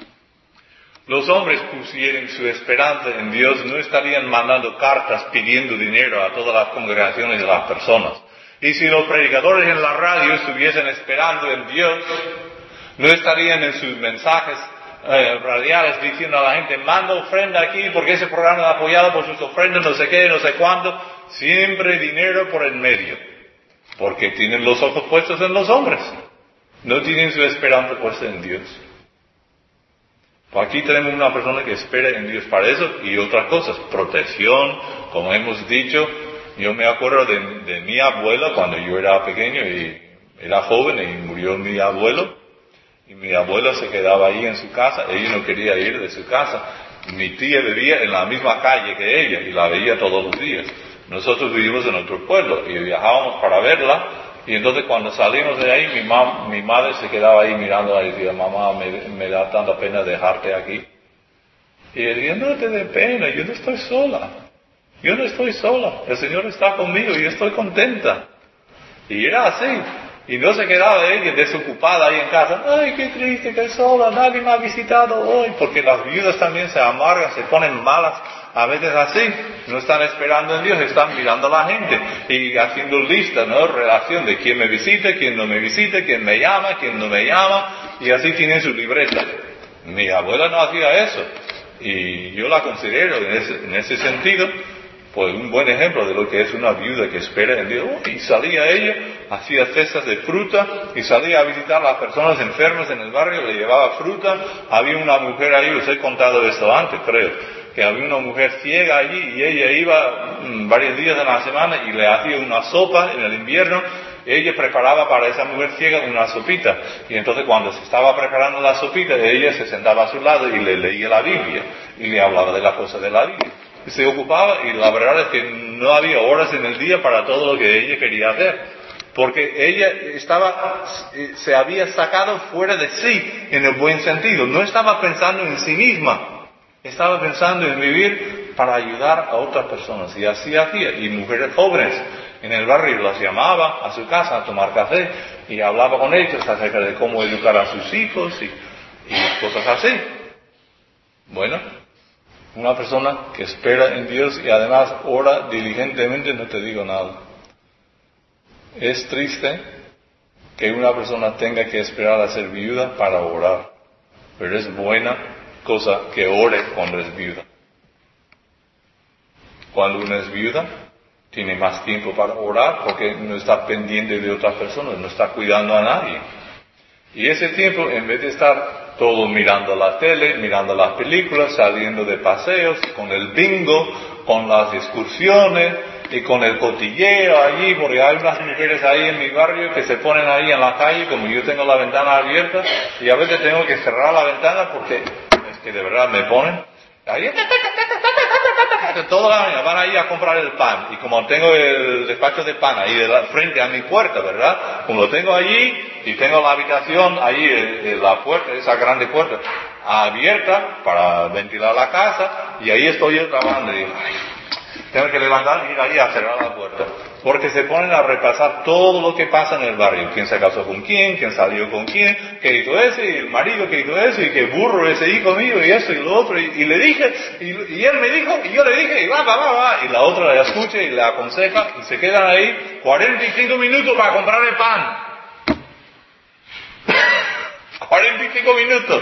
los hombres pusieran su esperanza en Dios, no estarían mandando cartas pidiendo dinero a todas las congregaciones de las personas. Y si los predicadores en la radio estuviesen esperando en Dios, no estarían en sus mensajes radiales diciendo a la gente, manda ofrenda aquí porque ese programa es apoyado por sus ofrendas, no sé qué, no sé cuándo. Siempre dinero por el medio. Porque tienen los ojos puestos en los hombres. No tienen su esperanza puesta en Dios. Aquí tenemos una persona que espera en Dios para eso y otras cosas, protección, como hemos dicho. Yo me acuerdo de mi abuela cuando yo era pequeño y era joven y murió mi abuelo. Y mi abuela se quedaba ahí en su casa, ella no quería ir de su casa. Mi tía vivía en la misma calle que ella y la veía todos los días. Nosotros vivimos en otro pueblo y viajábamos para verla. Y entonces cuando salimos de ahí, mi madre se quedaba ahí mirando y decía, mamá, me da tanta pena dejarte aquí. Y ella decía, no te dé pena, yo no estoy sola. Yo no estoy sola, el Señor está conmigo y estoy contenta. Y era así. Y no se quedaba ella desocupada ahí en casa. Ay, qué triste, que sola, nadie me ha visitado hoy. Porque las viudas también se amargan, se ponen malas. A veces así, no están esperando en Dios, están mirando a la gente y haciendo lista, ¿no? Relación de quién me visita, quién no me visita, quién me llama, quién no me llama, y así tienen su libreta. Mi abuela no hacía eso, y yo la considero en ese sentido, pues un buen ejemplo de lo que es una viuda que espera en Dios. Y salía ella, hacía cestas de fruta, y salía a visitar a las personas enfermas en el barrio, le llevaba fruta. Había una mujer ahí, os he contado esto antes, creo, que había una mujer ciega allí y ella iba varios días de la semana y le hacía una sopa en el invierno. Ella preparaba para esa mujer ciega una sopita. Y entonces cuando se estaba preparando la sopita, ella se sentaba a su lado y le leía la Biblia y le hablaba de las cosas de la Biblia. Y se ocupaba, y la verdad es que no había horas en el día para todo lo que ella quería hacer. Porque ella se había sacado fuera de sí, en el buen sentido. No estaba pensando en sí misma. Estaba pensando en vivir para ayudar a otras personas. Y así hacía. Y mujeres jóvenes en el barrio las llamaba a su casa a tomar café y hablaba con ellos acerca de cómo educar a sus hijos y cosas así. Bueno, una persona que espera en Dios y además ora diligentemente, no te digo nada. Es triste que una persona tenga que esperar a ser viuda para orar, pero es buena cosa que ore cuando es viuda. Cuando uno es viuda, tiene más tiempo para orar porque no está pendiente de otras personas, no está cuidando a nadie. Y ese tiempo, en vez de estar todo mirando la tele, mirando las películas, saliendo de paseos, con el bingo, con las excursiones y con el cotilleo allí, porque hay unas mujeres ahí en mi barrio que se ponen ahí en la calle, como yo tengo la ventana abierta, y a veces tengo que cerrar la ventana porque es que de verdad me ponen ahí toda la mañana van ahí a comprar el pan. Y como tengo el despacho de pan ahí frente a mi puerta, ¿verdad? Como lo tengo allí y tengo la habitación ahí, la puerta, esa grande puerta abierta para ventilar la casa, y ahí estoy yo trabajando y digo, ay, tengo que levantar y ir ahí a cerrar la puerta. Porque se ponen a repasar todo lo que pasa en el barrio. ¿Quién se casó con quién salió con quién, qué hizo ese, y el marido que hizo eso, y qué burro ese hijo mío, y esto y lo otro, y le dije, y él me dijo, y yo le dije, y va, y la otra la escucha y le aconseja, y se quedan ahí 45 minutos para comprar el pan. 45 minutos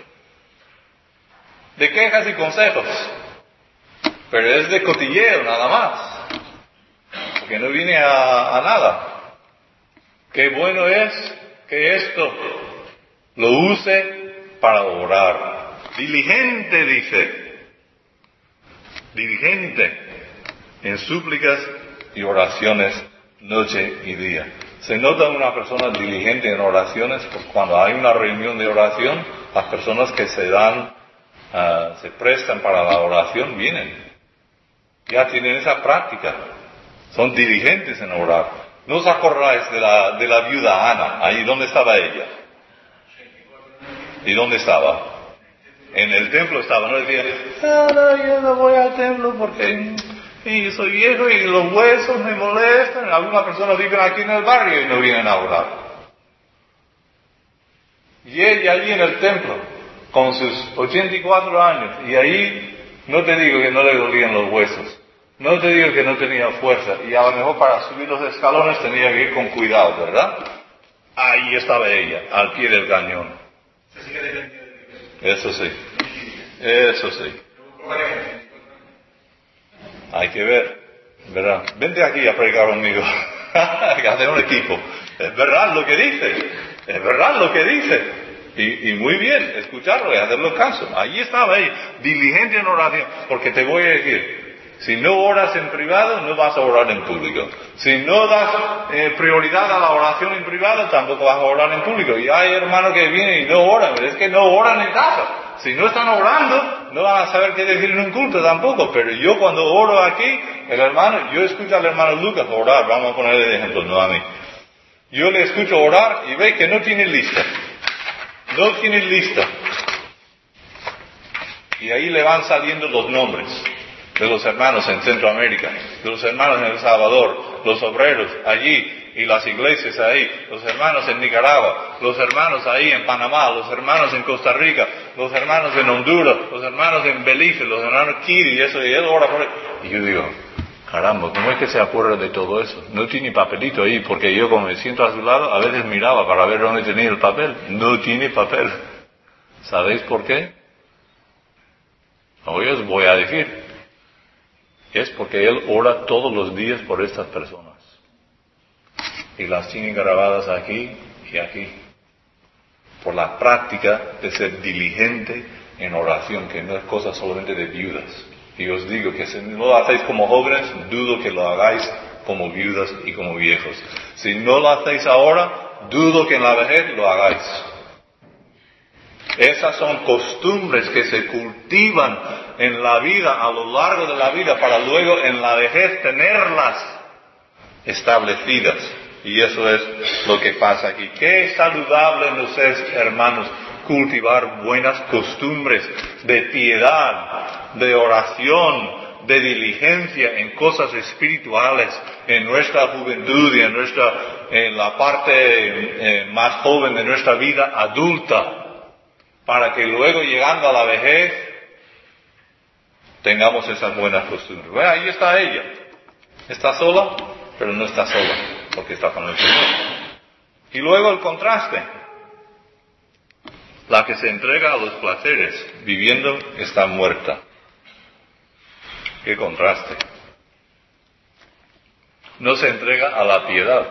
de quejas y consejos. Pero es de cotilleo nada más. Porque no viene a nada. Qué bueno es que esto lo use para orar. Diligente, dice. Diligente en súplicas y oraciones noche y día. Se nota una persona diligente en oraciones porque cuando hay una reunión de oración, las personas que se prestan para la oración vienen. Ya tienen esa práctica. Son diligentes en orar. ¿No os acordáis de la viuda Ana? Ahí, ¿dónde estaba ella? ¿Y dónde estaba? En el templo estaba. No decía, no, yo no voy al templo porque yo soy viejo y los huesos me molestan. Algunas personas viven aquí en el barrio y no vienen a orar. Y ella allí en el templo, con sus 84 años, y ahí no te digo que no le dolían los huesos. No te digo que no tenía fuerza, y a lo mejor para subir los escalones tenía que ir con cuidado, ¿verdad? Ahí estaba ella, al pie del cañón. Eso sí. Hay que ver, ¿verdad? Vente aquí a predicar conmigo. Que hacer un equipo. Es verdad lo que dice. Y muy bien, escucharlo y hacerlo caso. Allí estaba ella, diligente en oración, porque te voy a decir, si no oras en privado, no vas a orar en público. Si no das prioridad a la oración en privado, tampoco vas a orar en público. Y hay hermanos que vienen y no oran, pero es que no oran en casa. Si no están orando, no van a saber qué decir en un culto tampoco. Pero yo cuando oro aquí, yo escucho al hermano Lucas orar, vamos a ponerle de ejemplo, no a mí. Yo le escucho orar y ve que no tiene lista. Y ahí le van saliendo los nombres de los hermanos en Centroamérica, de los hermanos en El Salvador, los obreros allí y las iglesias ahí, los hermanos en Nicaragua, los hermanos ahí en Panamá, los hermanos en Costa Rica, los hermanos en Honduras, los hermanos en Belice, los hermanos Kiri y eso, y él ora por él. Y yo digo, caramba, ¿cómo es que se acuerda de todo eso? No tiene papelito ahí, porque yo como me siento a su lado, a veces miraba para ver dónde tenía el papel. No tiene papel. ¿Sabéis por qué? Hoy os voy a decir. Es porque él ora todos los días por estas personas. Y las tiene grabadas aquí y aquí. Por la práctica de ser diligente en oración, que no es cosa solamente de viudas. Y os digo que si no lo hacéis como jóvenes, dudo que lo hagáis como viudas y como viejos. Si no lo hacéis ahora, dudo que en la vejez lo hagáis. Esas son costumbres que se cultivan en la vida, a lo largo de la vida, para luego en la vejez tenerlas establecidas. Y eso es lo que pasa aquí. Qué saludable nos es, hermanos, cultivar buenas costumbres de piedad, de oración, de diligencia en cosas espirituales, en nuestra juventud y en la parte más joven de nuestra vida adulta, para que luego llegando a la vejez tengamos esas buenas costumbres. Bueno, ahí está ella. Está sola, pero no está sola, porque está con el Señor. Y luego el contraste. La que se entrega a los placeres, viviendo, está muerta. ¡Qué contraste! No se entrega a la piedad,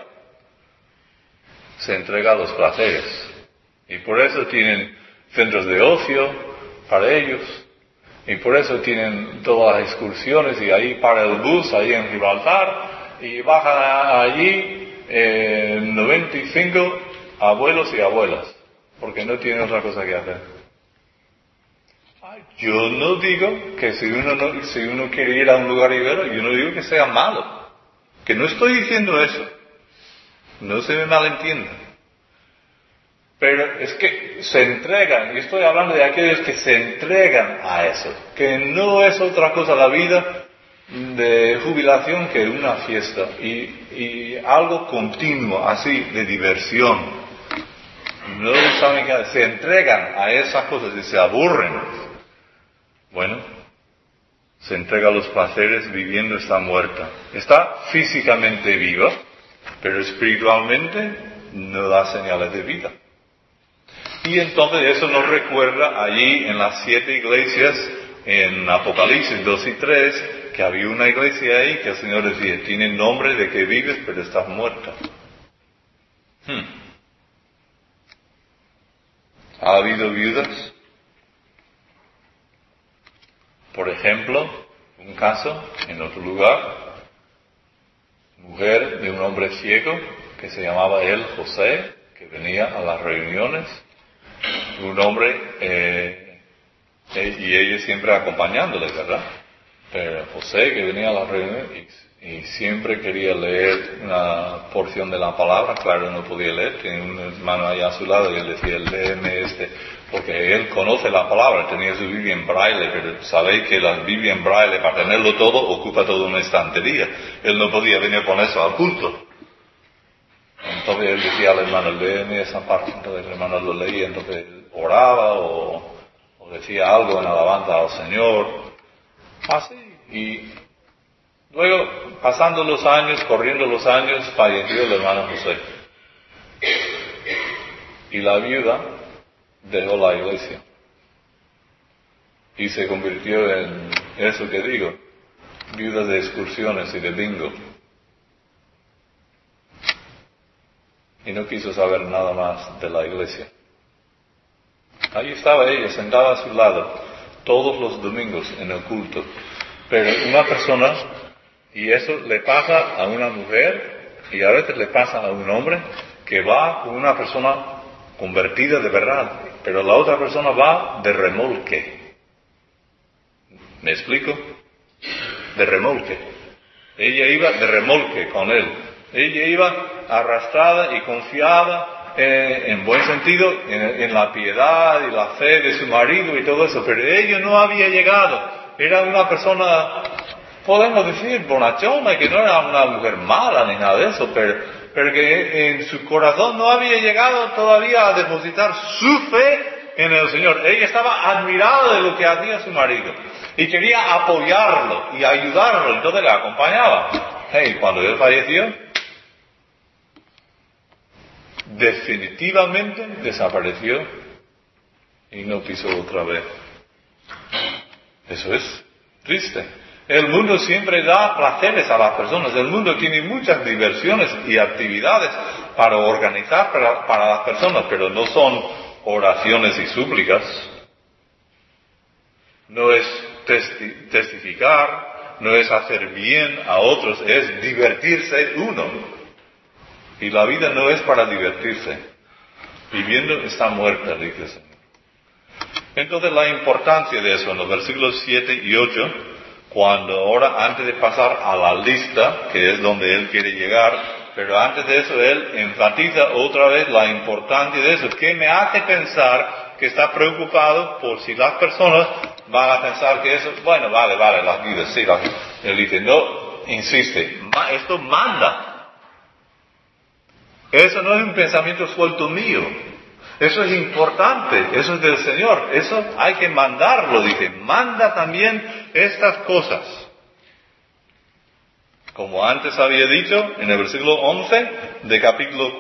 se entrega a los placeres. Y por eso tienen centros de ocio para ellos, y por eso tienen todas las excursiones, y ahí para el bus, ahí en Gibraltar, y bajan allí 95 abuelos y abuelas, porque no tienen otra cosa que hacer. Yo no digo que si uno quiere ir a un lugar ibero, yo no digo que sea malo. Que no estoy diciendo eso. No se me malentienda. Pero es que se entregan, y estoy hablando de aquellos que se entregan a eso, que no es otra cosa la vida de jubilación que una fiesta, y algo continuo, así, de diversión. No saben qué, se entregan a esas cosas y se aburren. Bueno, se entrega a los placeres viviendo está muerta. Está físicamente viva, pero espiritualmente no da señales de vida. Y entonces eso nos recuerda allí en las 7 iglesias, en Apocalipsis 2 y 3, que había una iglesia ahí que el Señor decía, tiene nombre de que vives, pero estás muerta. ¿Ha habido viudas? Por ejemplo, un caso en otro lugar, mujer de un hombre ciego que se llamaba él José, que venía a las reuniones, un hombre, y ella siempre acompañándole, ¿verdad? Pero José que venía a las reuniones y siempre quería leer una porción de la palabra, claro, no podía leer, tenía un hermano ahí a su lado y él decía, léeme porque él conoce la palabra, tenía su Biblia en braille, pero sabéis que la Biblia en braille, para tenerlo todo, ocupa toda una estantería. Él no podía venir con eso al culto. Entonces él decía al hermano, léeme esa parte, entonces el hermano lo leía, entonces él oraba o decía algo en alabanza al Señor, así, y luego, pasando los años, corriendo los años, falleció el hermano José. Y la viuda dejó la iglesia. Y se convirtió en eso que digo, viuda de excursiones y de bingo. Y no quiso saber nada más de la iglesia. Ahí estaba ella, sentada a su lado, todos los domingos en el culto. Pero una persona, y eso le pasa a una mujer, y a veces le pasa a un hombre, que va con una persona convertida de verdad, pero la otra persona va de remolque. ¿Me explico? De remolque. Ella iba de remolque con él. Ella iba arrastrada y confiada, en buen sentido, en la piedad y la fe de su marido y todo eso, pero ella no había llegado. Era una persona, podemos decir, bonachona, que no era una mujer mala ni nada de eso, pero que en su corazón no había llegado todavía a depositar su fe en el Señor. Ella estaba admirada de lo que hacía su marido y quería apoyarlo y ayudarlo, entonces le acompañaba. Hey, cuando él falleció, definitivamente desapareció y no pisó otra vez. Eso es triste. El mundo siempre da placeres a las personas. El mundo tiene muchas diversiones y actividades para organizar para las personas, pero no son oraciones y súplicas. No es testificar, no es hacer bien a otros, es divertirse uno. Y la vida no es para divertirse. Viviendo está muerta, dice el Señor. Entonces la importancia de eso en los versículos 7 y 8, cuando ahora antes de pasar a la lista, que es donde él quiere llegar, pero antes de eso él enfatiza otra vez la importancia de eso, que me hace pensar que está preocupado por si las personas van a pensar que eso, bueno, vale, las vidas, sí, él dice, no, insiste, esto manda. Eso no es un pensamiento suelto mío. Eso es importante. Eso es del Señor. Eso hay que mandarlo, dice. Manda también estas cosas. Como antes había dicho en el versículo 11 de capítulo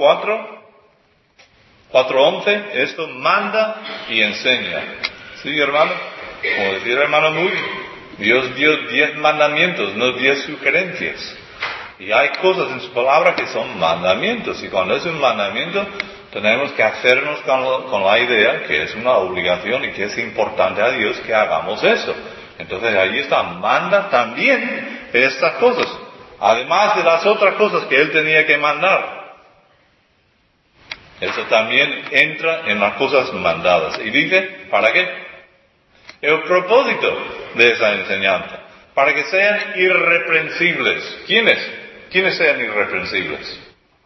4:11, esto manda y enseña. ¿Sí, hermano? Como decía el hermano Moody, Dios dio 10 mandamientos, no 10 sugerencias. Y hay cosas en su palabra que son mandamientos, y cuando es un mandamiento tenemos que hacernos con la idea que es una obligación y que es importante a Dios que hagamos eso. Entonces ahí está, manda también estas cosas, además de las otras cosas que él tenía que mandar. Eso también entra en las cosas mandadas. Y dice, ¿para qué? el propósito de esa enseñanza, para que sean irreprensibles. ¿Quiénes sean irreprensibles?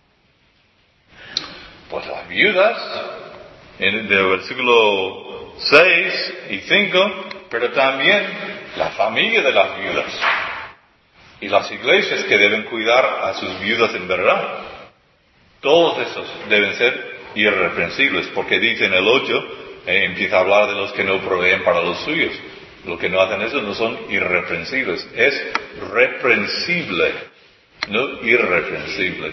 Pues las viudas, del versículo 6 y 5, pero también la familia de las viudas y las iglesias que deben cuidar a sus viudas en verdad. Todos esos deben ser irreprensibles, porque dice en el 8, empieza a hablar de los que no proveen para los suyos. Los que no hacen eso no son irreprensibles, es reprensible, no irreprensible.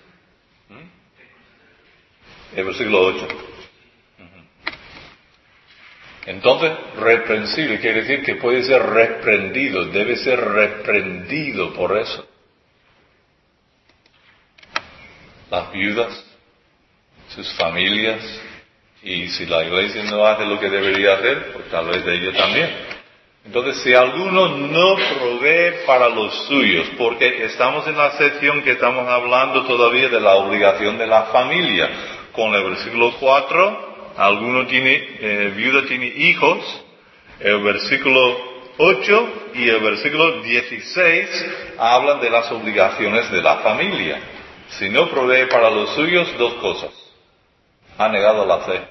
El versículo 8. Entonces, reprensible quiere decir que puede ser reprendido, debe ser reprendido por eso. Las viudas, sus familias, y si la iglesia no hace lo que debería hacer, pues tal vez de ellos también. Entonces, si alguno no provee para los suyos, porque estamos en la sección que estamos hablando todavía de la obligación de la familia, con el versículo 4, alguno viuda tiene hijos, el versículo 8 y el versículo 16 hablan de las obligaciones de la familia. Si no provee para los suyos, dos cosas. Ha negado la fe.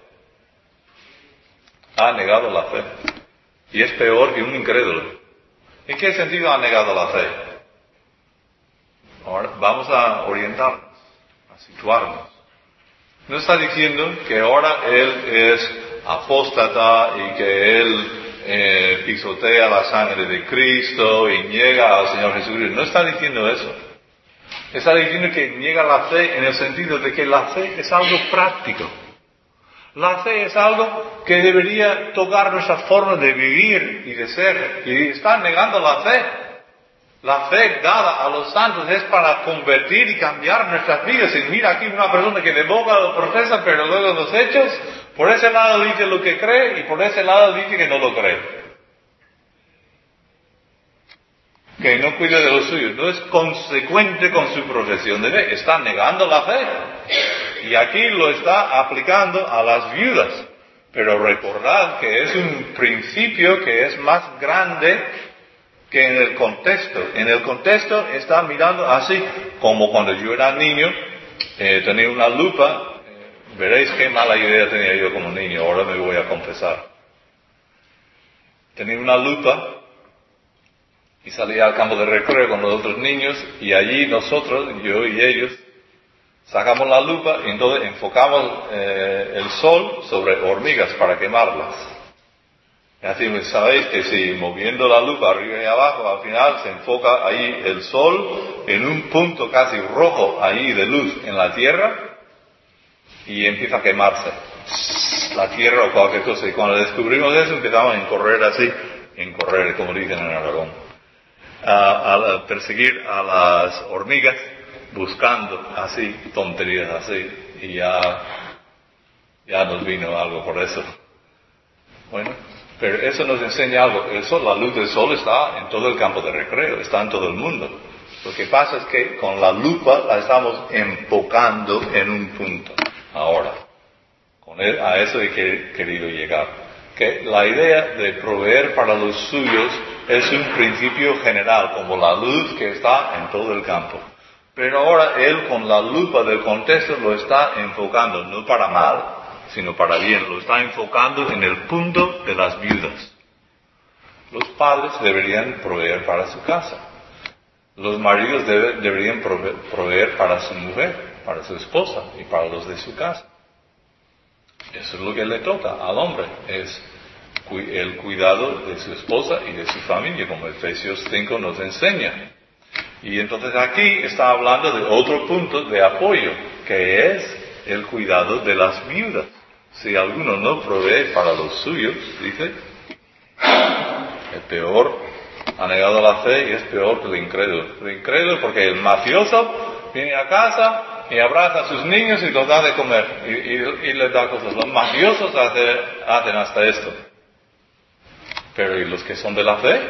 Ha negado la fe. Y es peor que un incrédulo. ¿En qué sentido ha negado la fe? Ahora vamos a orientarnos, a situarnos. No está diciendo que ahora él es apóstata y que él pisotea la sangre de Cristo y niega al Señor Jesucristo. No está diciendo eso. Está diciendo que niega la fe en el sentido de que la fe es algo práctico. La fe es algo que debería tocar nuestra forma de vivir y de ser. Y está negando la fe. La fe dada a los santos es para convertir y cambiar nuestras vidas. Y mira aquí una persona que de boca lo profesa, pero luego los hechos, por ese lado dice lo que cree y por ese lado dice que no lo cree. Que no cuida de los suyos. No es consecuente con su profesión de fe. Está negando la fe. Y aquí lo está aplicando a las viudas. Pero recordad que es un principio que es más grande que en el contexto. En el contexto está mirando así, como cuando yo era niño, tenía una lupa. Veréis qué mala idea tenía yo como niño, ahora me voy a confesar. Tenía una lupa y salía al campo de recreo con los otros niños y allí nosotros, yo y ellos, sacamos la lupa y entonces enfocamos el sol sobre hormigas para quemarlas. Y así sabéis que si moviendo la lupa arriba y abajo, al final se enfoca ahí el sol en un punto casi rojo ahí de luz en la tierra y empieza a quemarse la tierra o cualquier cosa. Y cuando descubrimos eso empezamos a correr así, como dicen en Aragón, a perseguir a las hormigas buscando así, tonterías así, y ya nos vino algo por eso. Bueno, pero eso nos enseña algo. La luz del sol está en todo el campo de recreo, está en todo el mundo. Lo que pasa es que con la lupa la estamos enfocando en un punto. Ahora, a eso he querido llegar. Que la idea de proveer para los suyos es un principio general, como la luz que está en todo el campo. Pero ahora él con la lupa del contexto lo está enfocando, no para mal, sino para bien. Lo está enfocando en el punto de las viudas. Los padres deberían proveer para su casa. Los maridos deberían proveer para su mujer, para su esposa y para los de su casa. Eso es lo que le toca al hombre, es el cuidado de su esposa y de su familia, como Efesios 5 nos enseña. Y entonces aquí está hablando de otro punto de apoyo, que es el cuidado de las viudas. Si alguno no provee para los suyos, dice, es peor, ha negado la fe y es peor que el incrédulo. El incrédulo porque el mafioso viene a casa y abraza a sus niños y los da de comer y les da cosas. Los mafiosos hacen hasta esto. Pero ¿y los que son de la fe?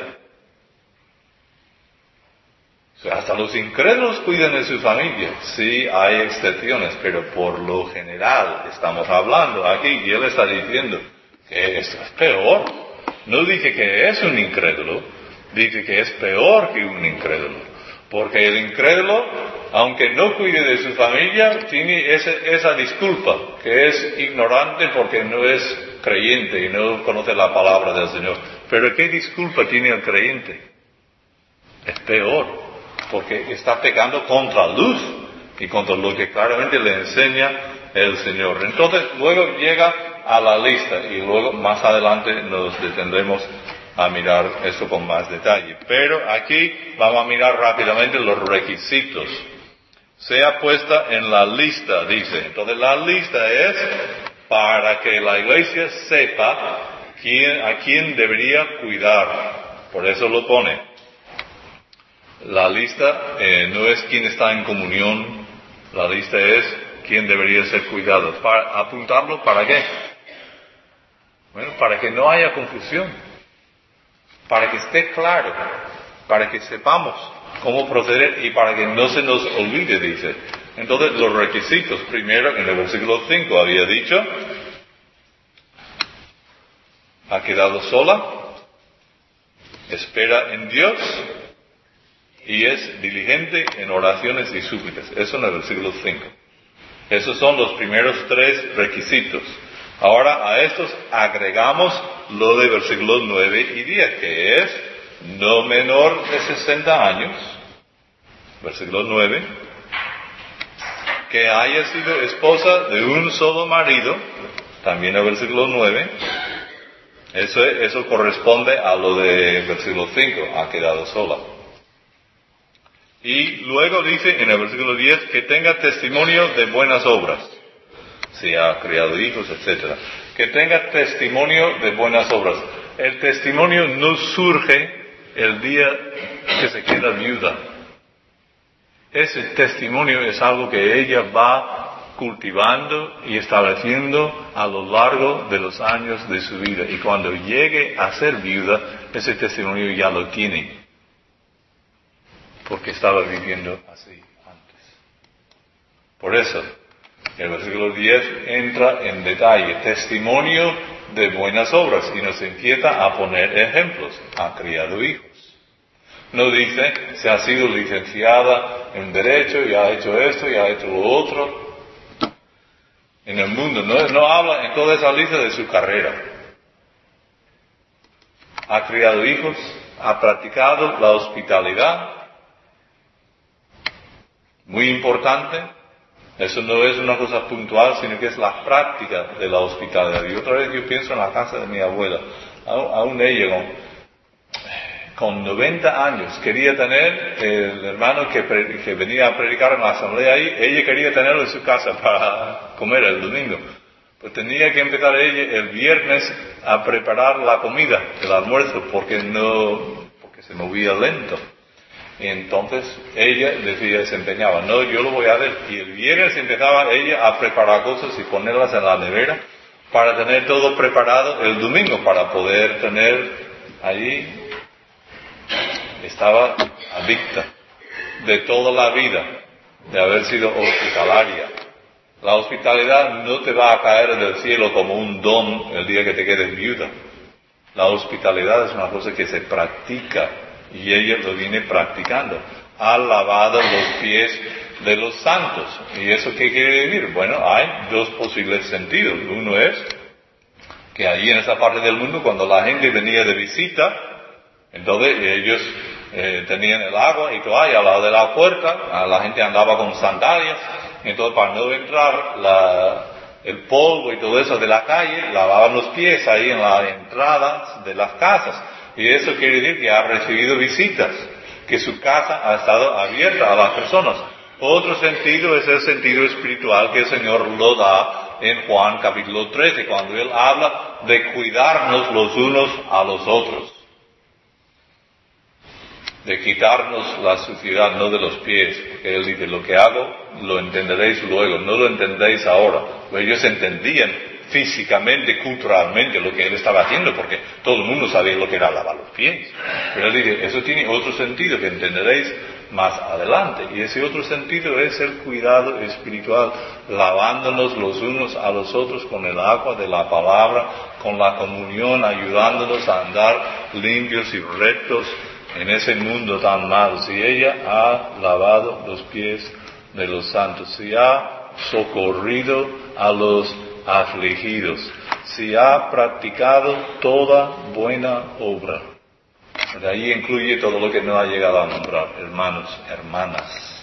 O sea, hasta los incrédulos cuidan de su familia. Sí, hay excepciones, pero por lo general estamos hablando aquí y él está diciendo que esto es peor. No dice que es un incrédulo, dice que es peor que un incrédulo. Porque el incrédulo, aunque no cuide de su familia, tiene esa disculpa, que es ignorante porque no es creyente y no conoce la palabra del Señor. Pero ¿qué disculpa tiene el creyente? Es peor, porque está pecando contra la luz y contra lo que claramente le enseña el Señor. Entonces, luego llega a la lista y luego más adelante nos detendremos a mirar eso con más detalle. Pero aquí vamos a mirar rápidamente los requisitos. Sea puesta en la lista, dice. Entonces, la lista es para que la iglesia sepa a quién debería cuidar. Por eso lo pone. La lista no es quién está en comunión, la lista es quién debería ser cuidado. Para apuntarlo, ¿para qué? Bueno, para que no haya confusión, para que esté claro, para que sepamos cómo proceder y para que no se nos olvide, dice. Entonces, los requisitos, primero, en el versículo 5 había dicho, ha quedado sola, espera en Dios, y es diligente en oraciones y súplicas. Eso en el versículo 5. Esos son los primeros 3 requisitos. Ahora a estos agregamos lo de versículos 9 y 10, que es no menor de 60 años. Versículo 9. Que haya sido esposa de un solo marido. También el versículo 9. Eso corresponde a lo de versículo 5. Ha quedado sola. Y luego dice en el versículo 10 que tenga testimonio de buenas obras, si ha criado hijos, etc. Que tenga testimonio de buenas obras. El testimonio no surge el día que se queda viuda. Ese testimonio es algo que ella va cultivando y estableciendo a lo largo de los años de su vida. Y cuando llegue a ser viuda, ese testimonio ya lo tiene. Porque estaba viviendo así antes. Por eso, el versículo 10 entra en detalle, testimonio de buenas obras, y nos empieza a poner ejemplos. Ha criado hijos. No dice, se ha sido licenciada en Derecho, y ha hecho esto, y ha hecho lo otro. En el mundo, no habla en toda esa lista de su carrera. Ha criado hijos, ha practicado la hospitalidad. Muy importante, eso no es una cosa puntual, sino que es la práctica de la hospitalidad. Y otra vez yo pienso en la casa de mi abuela. Aún ella, con 90 años, quería tener el hermano que venía a predicar en la asamblea ahí, ella quería tenerlo en su casa para comer el domingo. Pues tenía que empezar ella el viernes a preparar la comida, el almuerzo, porque se movía lento. Y entonces ella decía, se empeñaba, no, yo lo voy a hacer. Y el viernes empezaba ella a preparar cosas y ponerlas en la nevera para tener todo preparado el domingo, para poder tener allí. Estaba adicta de toda la vida, de haber sido hospitalaria. La hospitalidad no te va a caer del cielo como un don el día que te quedes viuda. La hospitalidad es una cosa que se practica. Y ella lo viene practicando. Ha lavado los pies de los santos. ¿Y eso qué quiere decir? Bueno, hay 2 posibles sentidos. Uno es que allí en esa parte del mundo, cuando la gente venía de visita, entonces ellos tenían el agua y toalla al lado de la puerta, la gente andaba con sandalias, entonces para no entrar el polvo y todo eso de la calle, lavaban los pies ahí en las entradas de las casas. Y eso quiere decir que ha recibido visitas, que su casa ha estado abierta a las personas. Otro sentido es el sentido espiritual que el Señor lo da en Juan capítulo 13, cuando Él habla de cuidarnos los unos a los otros. De quitarnos la suciedad, no de los pies. Porque Él dice, lo que hago lo entenderéis luego, no lo entendéis ahora. Pues ellos entendían físicamente, culturalmente lo que Él estaba haciendo, porque todo el mundo sabía lo que era lavar los pies. Pero Él dice, eso tiene otro sentido, que entenderéis más adelante. Y ese otro sentido es el cuidado espiritual, lavándonos los unos a los otros con el agua de la palabra, con la comunión, ayudándonos a andar limpios y rectos en ese mundo tan malo. Si ella ha lavado los pies de los santos, si ha socorrido a los afligidos, si ha practicado toda buena obra. De ahí incluye todo lo que no ha llegado a nombrar, hermanos, hermanas.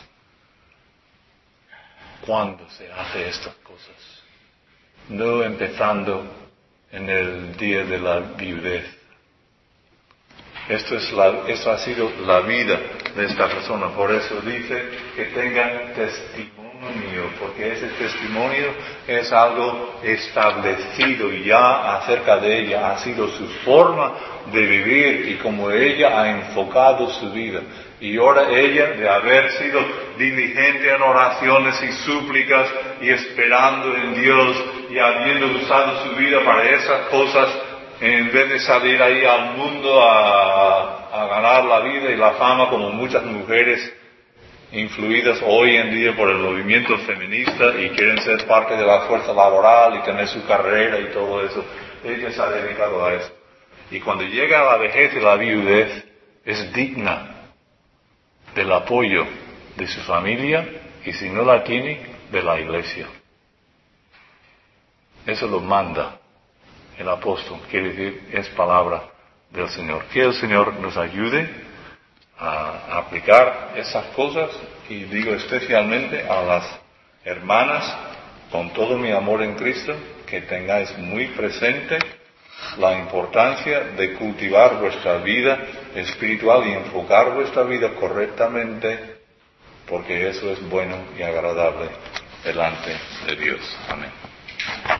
¿Cuándo se hace estas cosas? No empezando en el día de la viudez. Esto ha sido la vida de esta persona. Por eso dice que tengan testimonio, porque ese testimonio es algo establecido ya acerca de ella. Ha sido su forma de vivir y como ella ha enfocado su vida. Y ahora ella, de haber sido diligente en oraciones y súplicas y esperando en Dios y habiendo usado su vida para esas cosas, en vez de salir ahí al mundo a ganar la vida y la fama como muchas mujeres influidas hoy en día por el movimiento feminista y quieren ser parte de la fuerza laboral y tener su carrera y todo eso, ella se ha dedicado a eso. Y cuando llega a la vejez y la viudez, es digna del apoyo de su familia y si no la tiene, de la iglesia. Eso lo manda el apóstol, quiere decir, es palabra del Señor. Que el Señor nos ayude a aplicar esas cosas y digo especialmente a las hermanas, con todo mi amor en Cristo, que tengáis muy presente la importancia de cultivar vuestra vida espiritual y enfocar vuestra vida correctamente, porque eso es bueno y agradable delante de Dios. Amén.